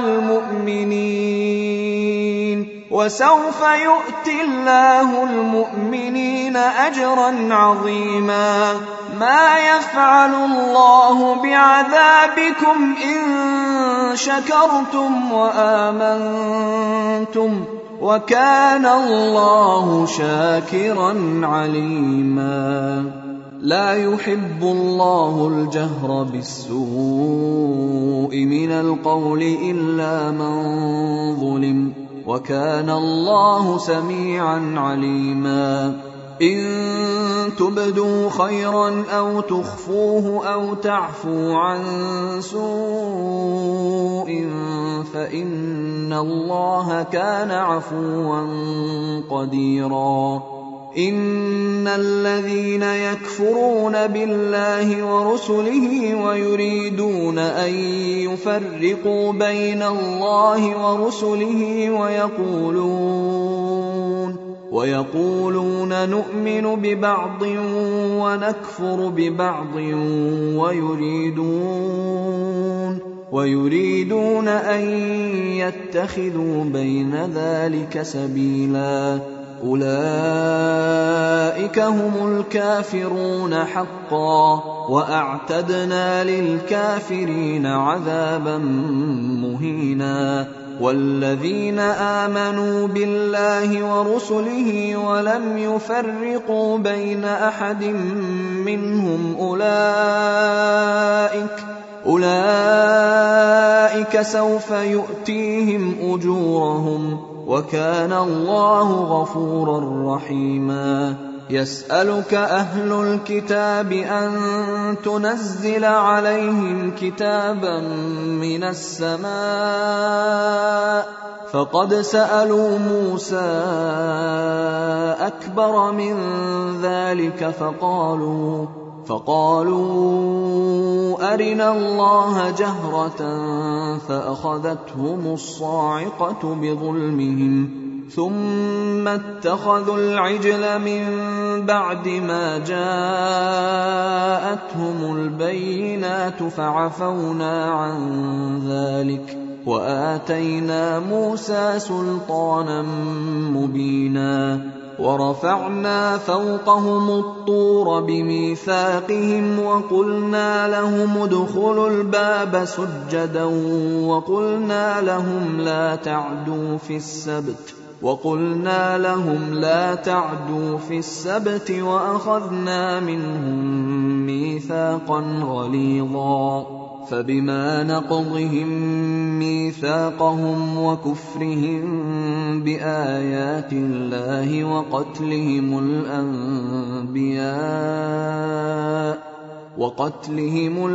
المؤمنين وسوف يؤتي الله المؤمنين أجرا عظيما. ما يفعل الله بعذابكم إن شكرتم وآمنتم وكان الله شاكرا عليما. لا يحب الله الجهر بالسوء من القول إلا من ظلم وكان الله سميعا عليما. إن تبدوا خيرا أو تخفوه أو تعفوا عن سوء فإن الله كان عفوا قديرا. إن الذين يكفرون بالله ورسله ويريدون أن يفرقوا بين الله ورسله ويقولون نؤمن ببعض ونكفر ببعض ويريدون أن يتخذوا بين ذلك سبيلا أولئك هم الكافرون حقا وأعتدنا للكافرين عذابا مهينا والذين آمنوا بالله ورسله ولم يفرقوا بين أحد منهم أولئك سوف يؤتيهم أجورهم وكان الله غفورا رحيما يسألك أهل الكتاب أن تنزل عليهم كتابا من السماء فقد سألوا موسى أكبر من ذلك فقالوا أرنا الله جهرة فأخذتهم الصاعقة بظلمهم ثم اتخذوا العجل من بعد ما جاءتهم البينات فعفونا عن ذلك وآتينا موسى سلطانا مبينا ورفعنا فوقهم الطور بميثاقهم وقلنا لهم ادخلوا الباب سجدا وقلنا لهم لا تعدوا في السبت وأخذنا منهم ميثاقا غليظا فبما نقضهم ميثاقهم وكفرهم بآيات الله وقتلهم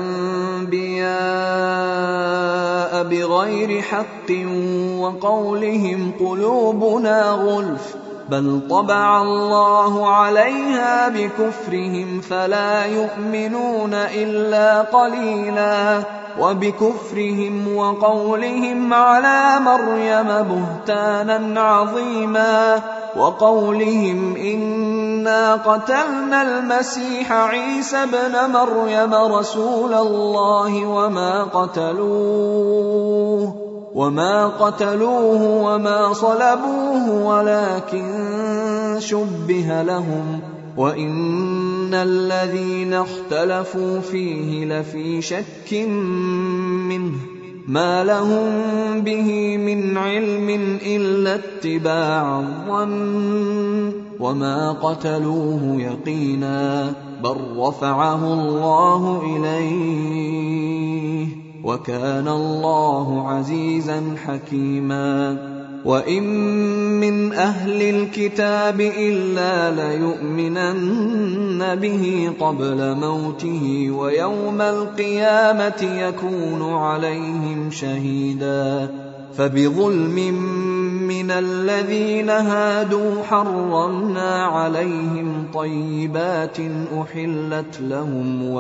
الأنبياء بغير حق وقولهم قلوبنا غلف بل طبع الله عليها بكفرهم فلا يؤمنون إلا قليلا وبكفرهم وقولهم على مريم بهتانا عظيما وقولهم إنا قتلنا المسيح عيسى ابن مريم رسول الله وما قتلوه وما صلبوه ولكن شبه لهم وإن الذين اختلفوا فيه لفي شك منه ما لهم به من علم إلا اتباع الظن وما قتلوه يقينا بل رفعه الله إليه وكان الله عزيزا حكيما وإن من أهل الكتاب إلا ليؤمنن به قبل موته ويوم القيامة يكون عليهم شهيدا فبظلم من الذين هادوا حرمنا عليهم طيبات أحلت لهم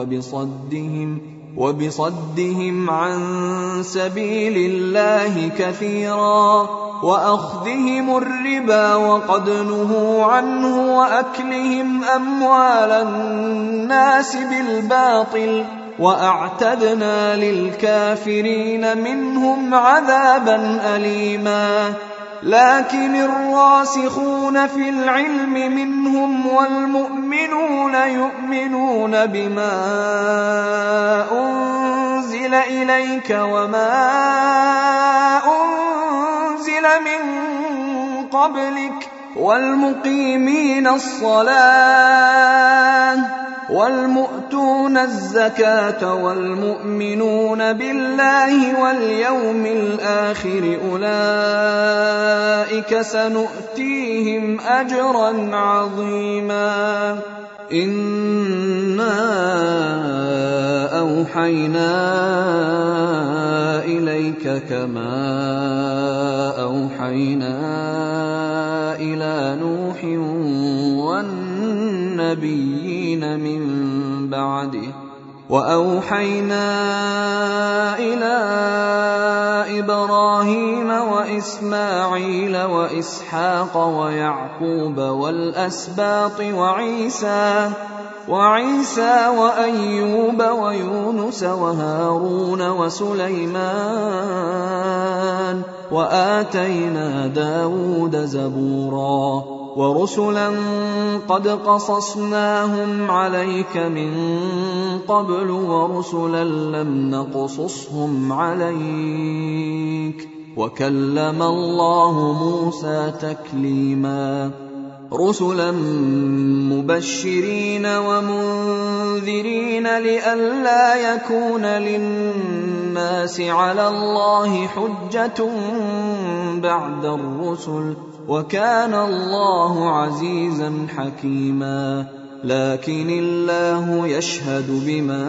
وبصدهم عن سبيل الله كثيرا وأخذهم الربا وقد نهوا عنه وأكلهم أموال الناس بالباطل وأعتدنا للكافرين منهم عذابا أليما لكن الراسخون في العلم منهم والمؤمنون يؤمنون بما أنزل إليك وما أنزل من قبلك والمقيمين الصلاة والمؤتون الزكاة والمؤمنون بالله واليوم الآخر أولئك سنؤتيهم أجرا عظيما إنا أوحينا إليك كما أوحينا إلى نوح النبيين من بعده. وأوحينا إلى إبراهيم وإسماعيل وإسحاق ويعقوب والأسباط وعيسى وأيوب ويونس وهارون وسليمان، وآتينا داود زبورا، ورسلا قد قصصناهم عليك من قبل ورسلا لم نقصصهم عليك، وكلم الله موسى تكليما. رسلا مبشرين ومنذرين لئلا يكون للناس على الله حجة بعد الرسل، وكان الله عزيزا حكيما. لكن الله يشهد بما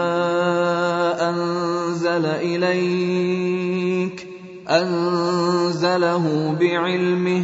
أنزل إليك، أنزله بعلمه،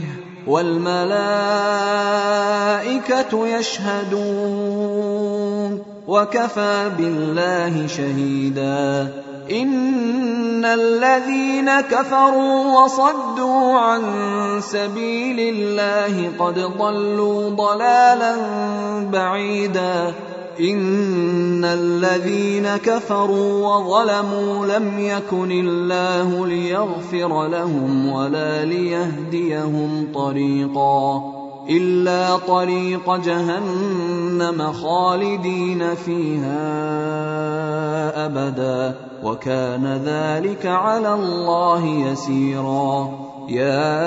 والملائكة يشهدون، وكفى بالله شهيدا. إن الذين كفروا وصدوا عن سبيل الله قد ضلوا ضلالا بعيدا. إن الذين كفروا وظلموا لم يكن الله ليغفر لهم ولا ليهديهم طريقا إلا طريق جهنم خالدين فيها أبدا، وكان ذلك على الله يسيرا. يا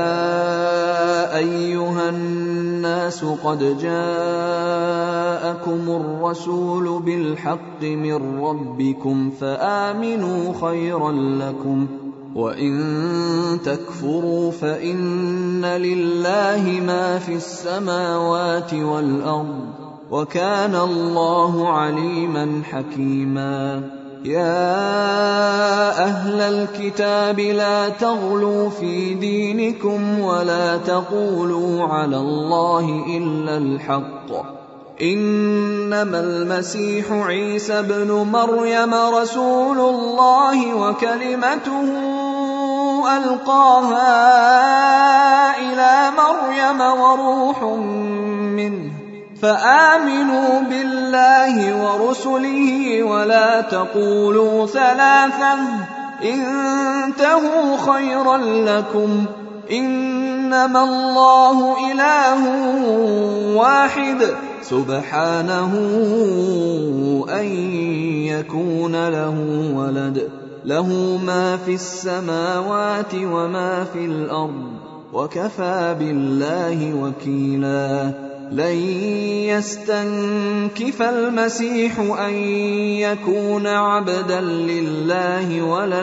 أيها الناس قد جاءكم الرسول بالحق من ربكم فآمنوا خيرا لكم، وإن تكفروا فإن لله ما في السماوات والأرض، وكان الله عليما حكيما. يا أهل الكتاب لا تغلوا في دينكم ولا تقولوا على الله إلا الحق، إنما المسيح عيسى ابن مريم رسول الله وكلمته ألقاها إلى مريم وروح منه، فآمنوا بالله ورسله ولا تقولوا ثلاثة، انتهوا خيرا لكم، إنما الله إله واحد سبحانه أن يكون له ولد، له ما في السماوات وما في الأرض، وكفى بالله وكيلا. لن يستنكف المسيح أن يكون عبدا لله ولا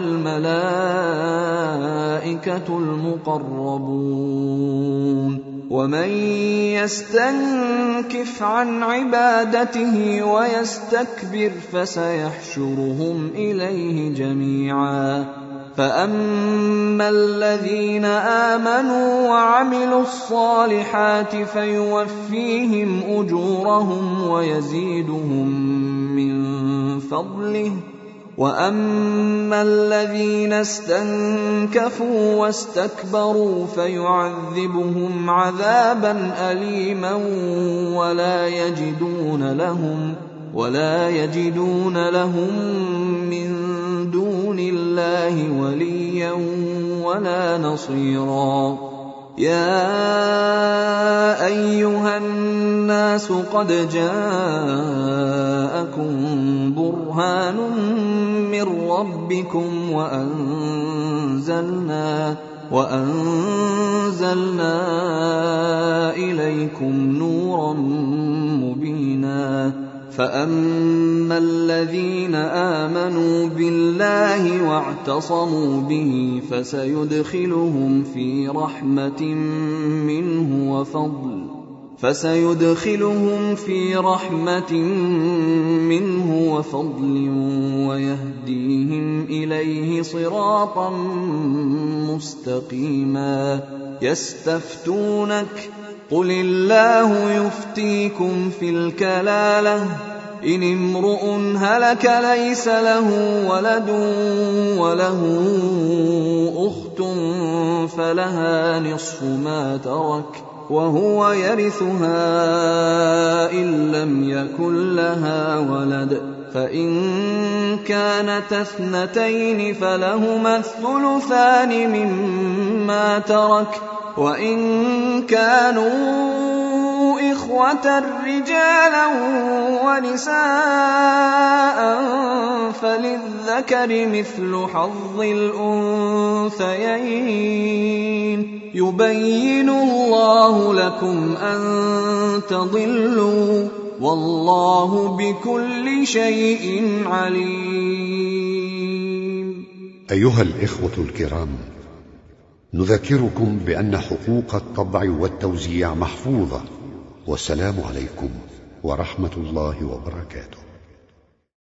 الملائكة المقربون، ومن يستنكف عن عبادته ويستكبر فسيحشرهم إليه جميعا. فأما الذين آمنوا وعملوا الصالحات فيوفيهم أجورهم ويزيدهم من فضله، وأما الذين استنكفوا واستكبروا فيعذبهم عذابا أليما ولا يجدون لهم من دون الله وليا ولا نصيرا. يا أيها الناس قد جاءكم برهان من ربكم وأنزلنا إليكم نورا مبينا. فأما الذين آمنوا بالله واعتصموا به فسيدخلهم في رحمة منه وفضل ويهديهم إليه صراطا مستقيما. قل الله يفتيكم في الكلالة إن امرؤ هلك ليس له ولد وله أخت فلها نصف ما ترك وهو يرثها إن لم يكن لها ولد فإن كانت اثنتين فلهما الثلثان مما ترك وإن كانوا إخوة رجالا ونساء فللذكر مثل حظ الأنثيين يبين الله لكم أن تضلوا والله بكل شيء عليم. أيها الإخوة الكرام، نذكركم بأن حقوق الطبع والتوزيع محفوظة، والسلام عليكم ورحمة الله وبركاته.